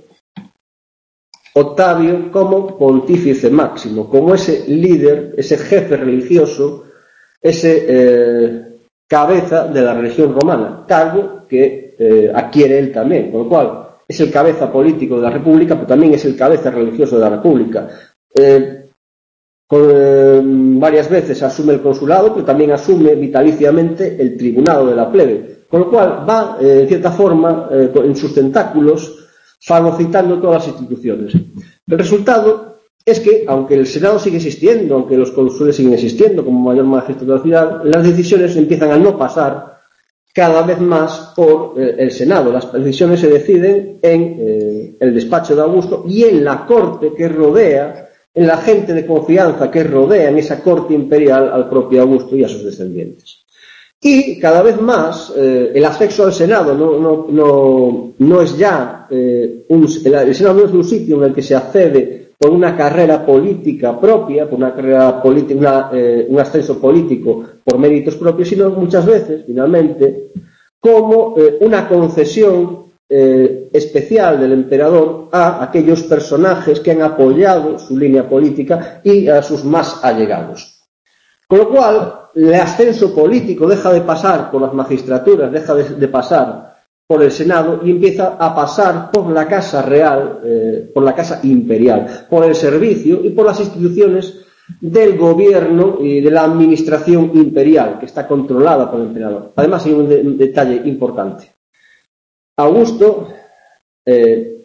Speaker 1: Octavio como pontífice máximo, como ese líder, ese jefe religioso, ese eh, cabeza de la religión romana, cargo que eh, adquiere él también, con lo cual es el cabeza político de la República, pero también es el cabeza religioso de la República. Eh, con, eh, varias veces asume el consulado, pero también asume vitaliciamente el tribunado de la plebe, con lo cual va, eh, en cierta forma, eh, en sus tentáculos, fagocitando todas las instituciones. El resultado es que, aunque el Senado sigue existiendo, aunque los cónsules siguen existiendo como mayor magistrado de la ciudad, las decisiones empiezan a no pasar cada vez más por eh, el Senado. Las decisiones se deciden en eh, el despacho de Augusto y en la corte que rodea, en la gente de confianza que rodea en esa corte imperial al propio Augusto y a sus descendientes. Y cada vez más eh, el acceso al Senado no, no, no, no es ya eh, un, el, el Senado no es un sitio en el que se accede por una carrera política propia, por una carrera política, una, eh, un ascenso político por méritos propios, sino muchas veces, finalmente, como eh, una concesión eh, especial del emperador a aquellos personajes que han apoyado su línea política y a sus más allegados. Con lo cual, el ascenso político deja de pasar por las magistraturas, deja de, de pasar por el Senado y empieza a pasar por la Casa Real, eh, por la Casa Imperial, por el servicio y por las instituciones del gobierno y de la administración imperial, que está controlada por el emperador. Además, hay un, de, un detalle importante. Augusto, eh,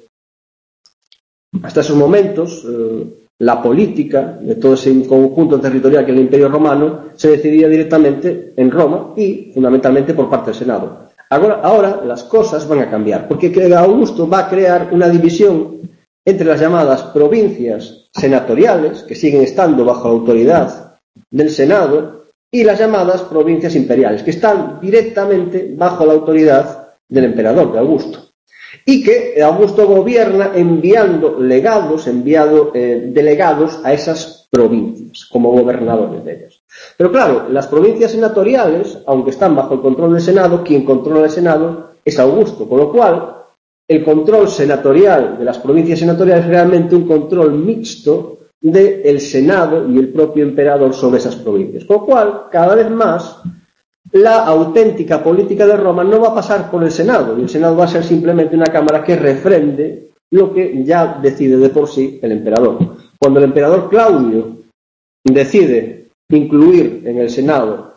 Speaker 1: hasta esos momentos, eh, la política de todo ese conjunto territorial que es el Imperio Romano se decidía directamente en Roma y fundamentalmente por parte del Senado. Ahora, ahora las cosas van a cambiar, porque Augusto va a crear una división entre las llamadas provincias senatoriales, que siguen estando bajo la autoridad del Senado, y las llamadas provincias imperiales, que están directamente bajo la autoridad del emperador, de Augusto. Y que Augusto gobierna enviando legados, enviando eh, delegados a esas provincias, como gobernadores de ellas. Pero claro, las provincias senatoriales, aunque están bajo el control del Senado, quien controla el Senado es Augusto, con lo cual el control senatorial de las provincias senatoriales es realmente un control mixto del Senado y el propio emperador sobre esas provincias. Con lo cual, cada vez más, la auténtica política de Roma no va a pasar por el Senado, y el Senado va a ser simplemente una cámara que refrende lo que ya decide de por sí el emperador. Cuando el emperador Claudio decide incluir en el Senado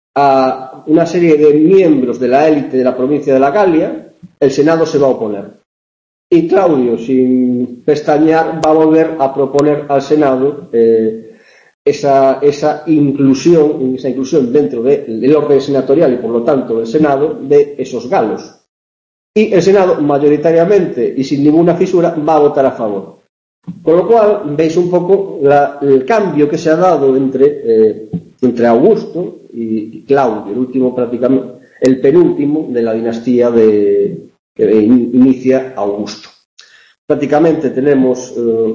Speaker 1: a una serie de miembros de la élite de la provincia de la Galia, el Senado se va a oponer. Y Claudio, sin pestañear, va a volver a proponer al Senado eh, esa, esa inclusión, esa inclusión dentro del orden senatorial y por lo tanto del Senado de esos galos. Y el Senado mayoritariamente y sin ninguna fisura va a votar a favor. Con lo cual veis un poco la, el cambio que se ha dado entre, eh, entre Augusto y Claudio, el último prácticamente, el penúltimo de la dinastía de, que inicia Augusto. Prácticamente tenemos eh,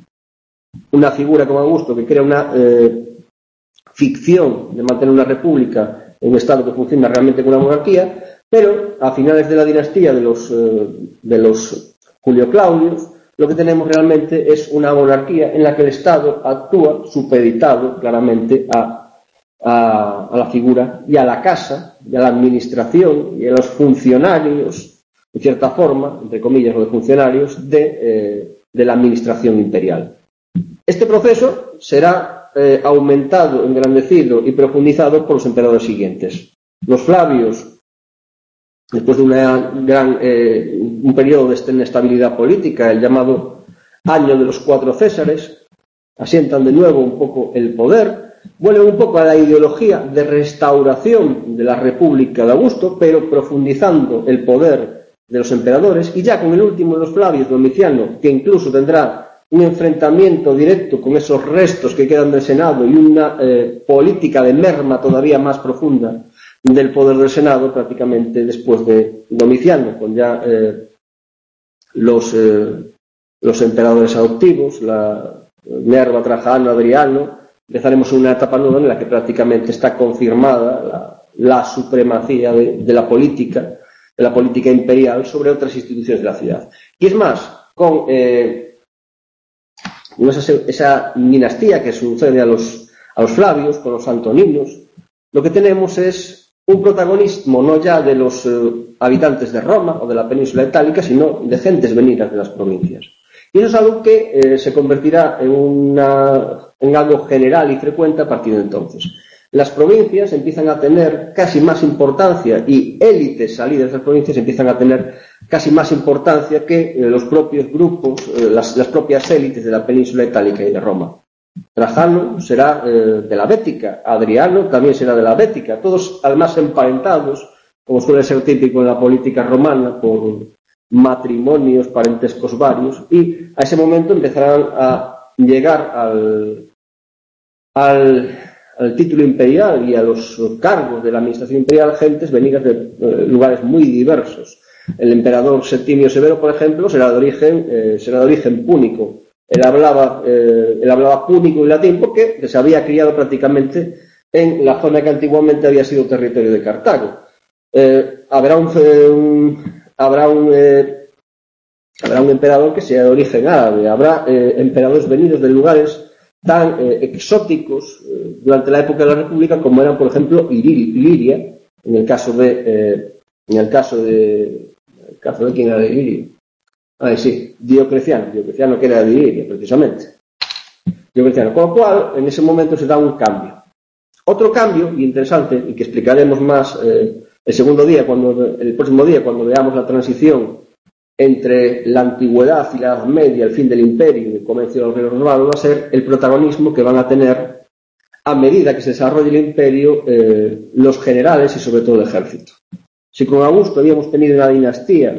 Speaker 1: una figura como Augusto que crea una eh, ficción de mantener una república en un estado que funciona realmente como una monarquía, pero a finales de la dinastía de los, eh, de los Julio Claudios, lo que tenemos realmente es una monarquía en la que el Estado actúa supeditado claramente a, a, a la figura y a la casa, y a la administración y a los funcionarios, en cierta forma, entre comillas, los funcionarios de, eh, de la administración imperial. Este proceso será eh, aumentado, engrandecido y profundizado por los emperadores siguientes. Los Flavios, después de una gran, eh, un periodo de inestabilidad política, el llamado año de los cuatro Césares, asientan de nuevo un poco el poder vuelven un poco a la ideología de restauración de la República de Augusto, pero profundizando el poder de los emperadores, y ya con el último de los Flavios, Domiciano, que incluso tendrá un enfrentamiento directo con esos restos que quedan del Senado y una eh, política de merma todavía más profunda del poder del Senado, prácticamente después de Domiciano, con ya eh, los, eh, los emperadores adoptivos, la Nerva, Trajano, Adriano. Empezaremos una etapa nueva en la que prácticamente está confirmada la, la supremacía de, de la política, de la política imperial sobre otras instituciones de la ciudad. Y es más, con eh, esa, esa dinastía que sucede a los, a los Flavios, con los Antoninos, lo que tenemos es un protagonismo no ya de los eh, habitantes de Roma o de la península itálica, sino de gentes venidas de las provincias. Y eso es algo que eh, se convertirá en, una, en algo general y frecuente a partir de entonces. Las provincias empiezan a tener casi más importancia y élites salidas de las provincias empiezan a tener casi más importancia que eh, los propios grupos, eh, las, las propias élites de la península itálica y de Roma. Trajano será eh, de la Bética, Adriano también será de la Bética, todos además emparentados, como suele ser típico en la política romana, por matrimonios parentescos varios, y a ese momento empezarán a llegar al, al, al título imperial y a los cargos de la administración imperial gentes venidas de eh, lugares muy diversos. El emperador Septimio Severo, por ejemplo, será de origen, eh, será de origen púnico. Él hablaba, eh, él hablaba púnico y latín porque se había criado prácticamente en la zona que antiguamente había sido territorio de Cartago. Eh, habrá un, un habrá un eh, habrá un emperador que sea de origen árabe, habrá eh, emperadores venidos de lugares tan eh, exóticos eh, durante la época de la República como eran, por ejemplo, Iliria, en el caso de eh, en el caso de en el caso de quién era de Iliria. Ah, sí, Diocleciano, Diocleciano que era de Iliria, precisamente. Diocleciano, con lo cual, en ese momento se da un cambio. Otro cambio interesante, y que explicaremos más eh, el segundo día, cuando, el próximo día, cuando veamos la transición entre la antigüedad y la Edad Media, el fin del imperio y el comienzo de los reinos romanos, va a ser el protagonismo que van a tener a medida que se desarrolle el imperio eh, los generales y sobre todo el ejército. Si con Augusto habíamos tenido una dinastía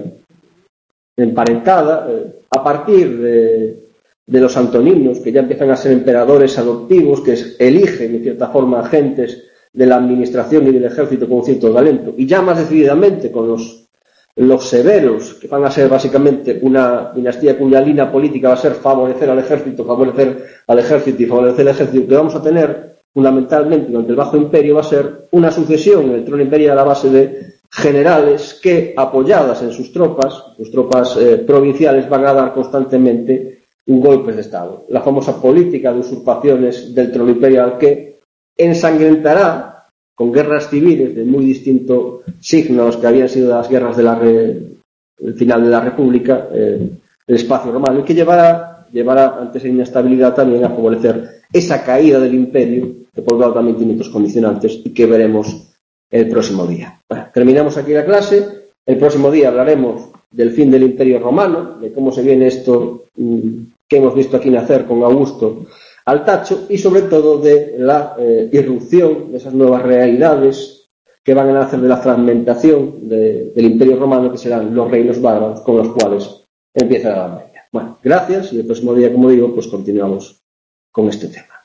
Speaker 1: emparentada, eh, a partir de, de los antoninos, que ya empiezan a ser emperadores adoptivos, que eligen de cierta forma agentes de la administración y del ejército con cierto talento, y ya más decididamente con los, los severos, que van a ser básicamente una dinastía cuya línea política va a ser favorecer al ejército, favorecer al ejército y favorecer al ejército, que vamos a tener fundamentalmente durante el Bajo Imperio va a ser una sucesión en el trono imperial a la base de generales que, apoyadas en sus tropas, sus tropas eh, provinciales, van a dar constantemente golpes de Estado. La famosa política de usurpaciones del trono imperial que ensangrentará con guerras civiles de muy distinto signo a los que habían sido las guerras de la re, el final de la República, eh, el espacio romano, y que llevará, llevará ante esa inestabilidad también a favorecer esa caída del imperio, que por un lado también tiene otros condicionantes y que veremos el próximo día. Bueno, terminamos aquí la clase. El próximo día hablaremos del fin del Imperio Romano, de cómo se viene esto mmm, que hemos visto aquí nacer con Augusto al tacho, y sobre todo de la eh, irrupción de esas nuevas realidades que van a nacer de la fragmentación de, del Imperio Romano, que serán los reinos bárbaros con los cuales empieza la Edad Media. Bueno, gracias, y el próximo día, como digo, pues continuamos con este tema.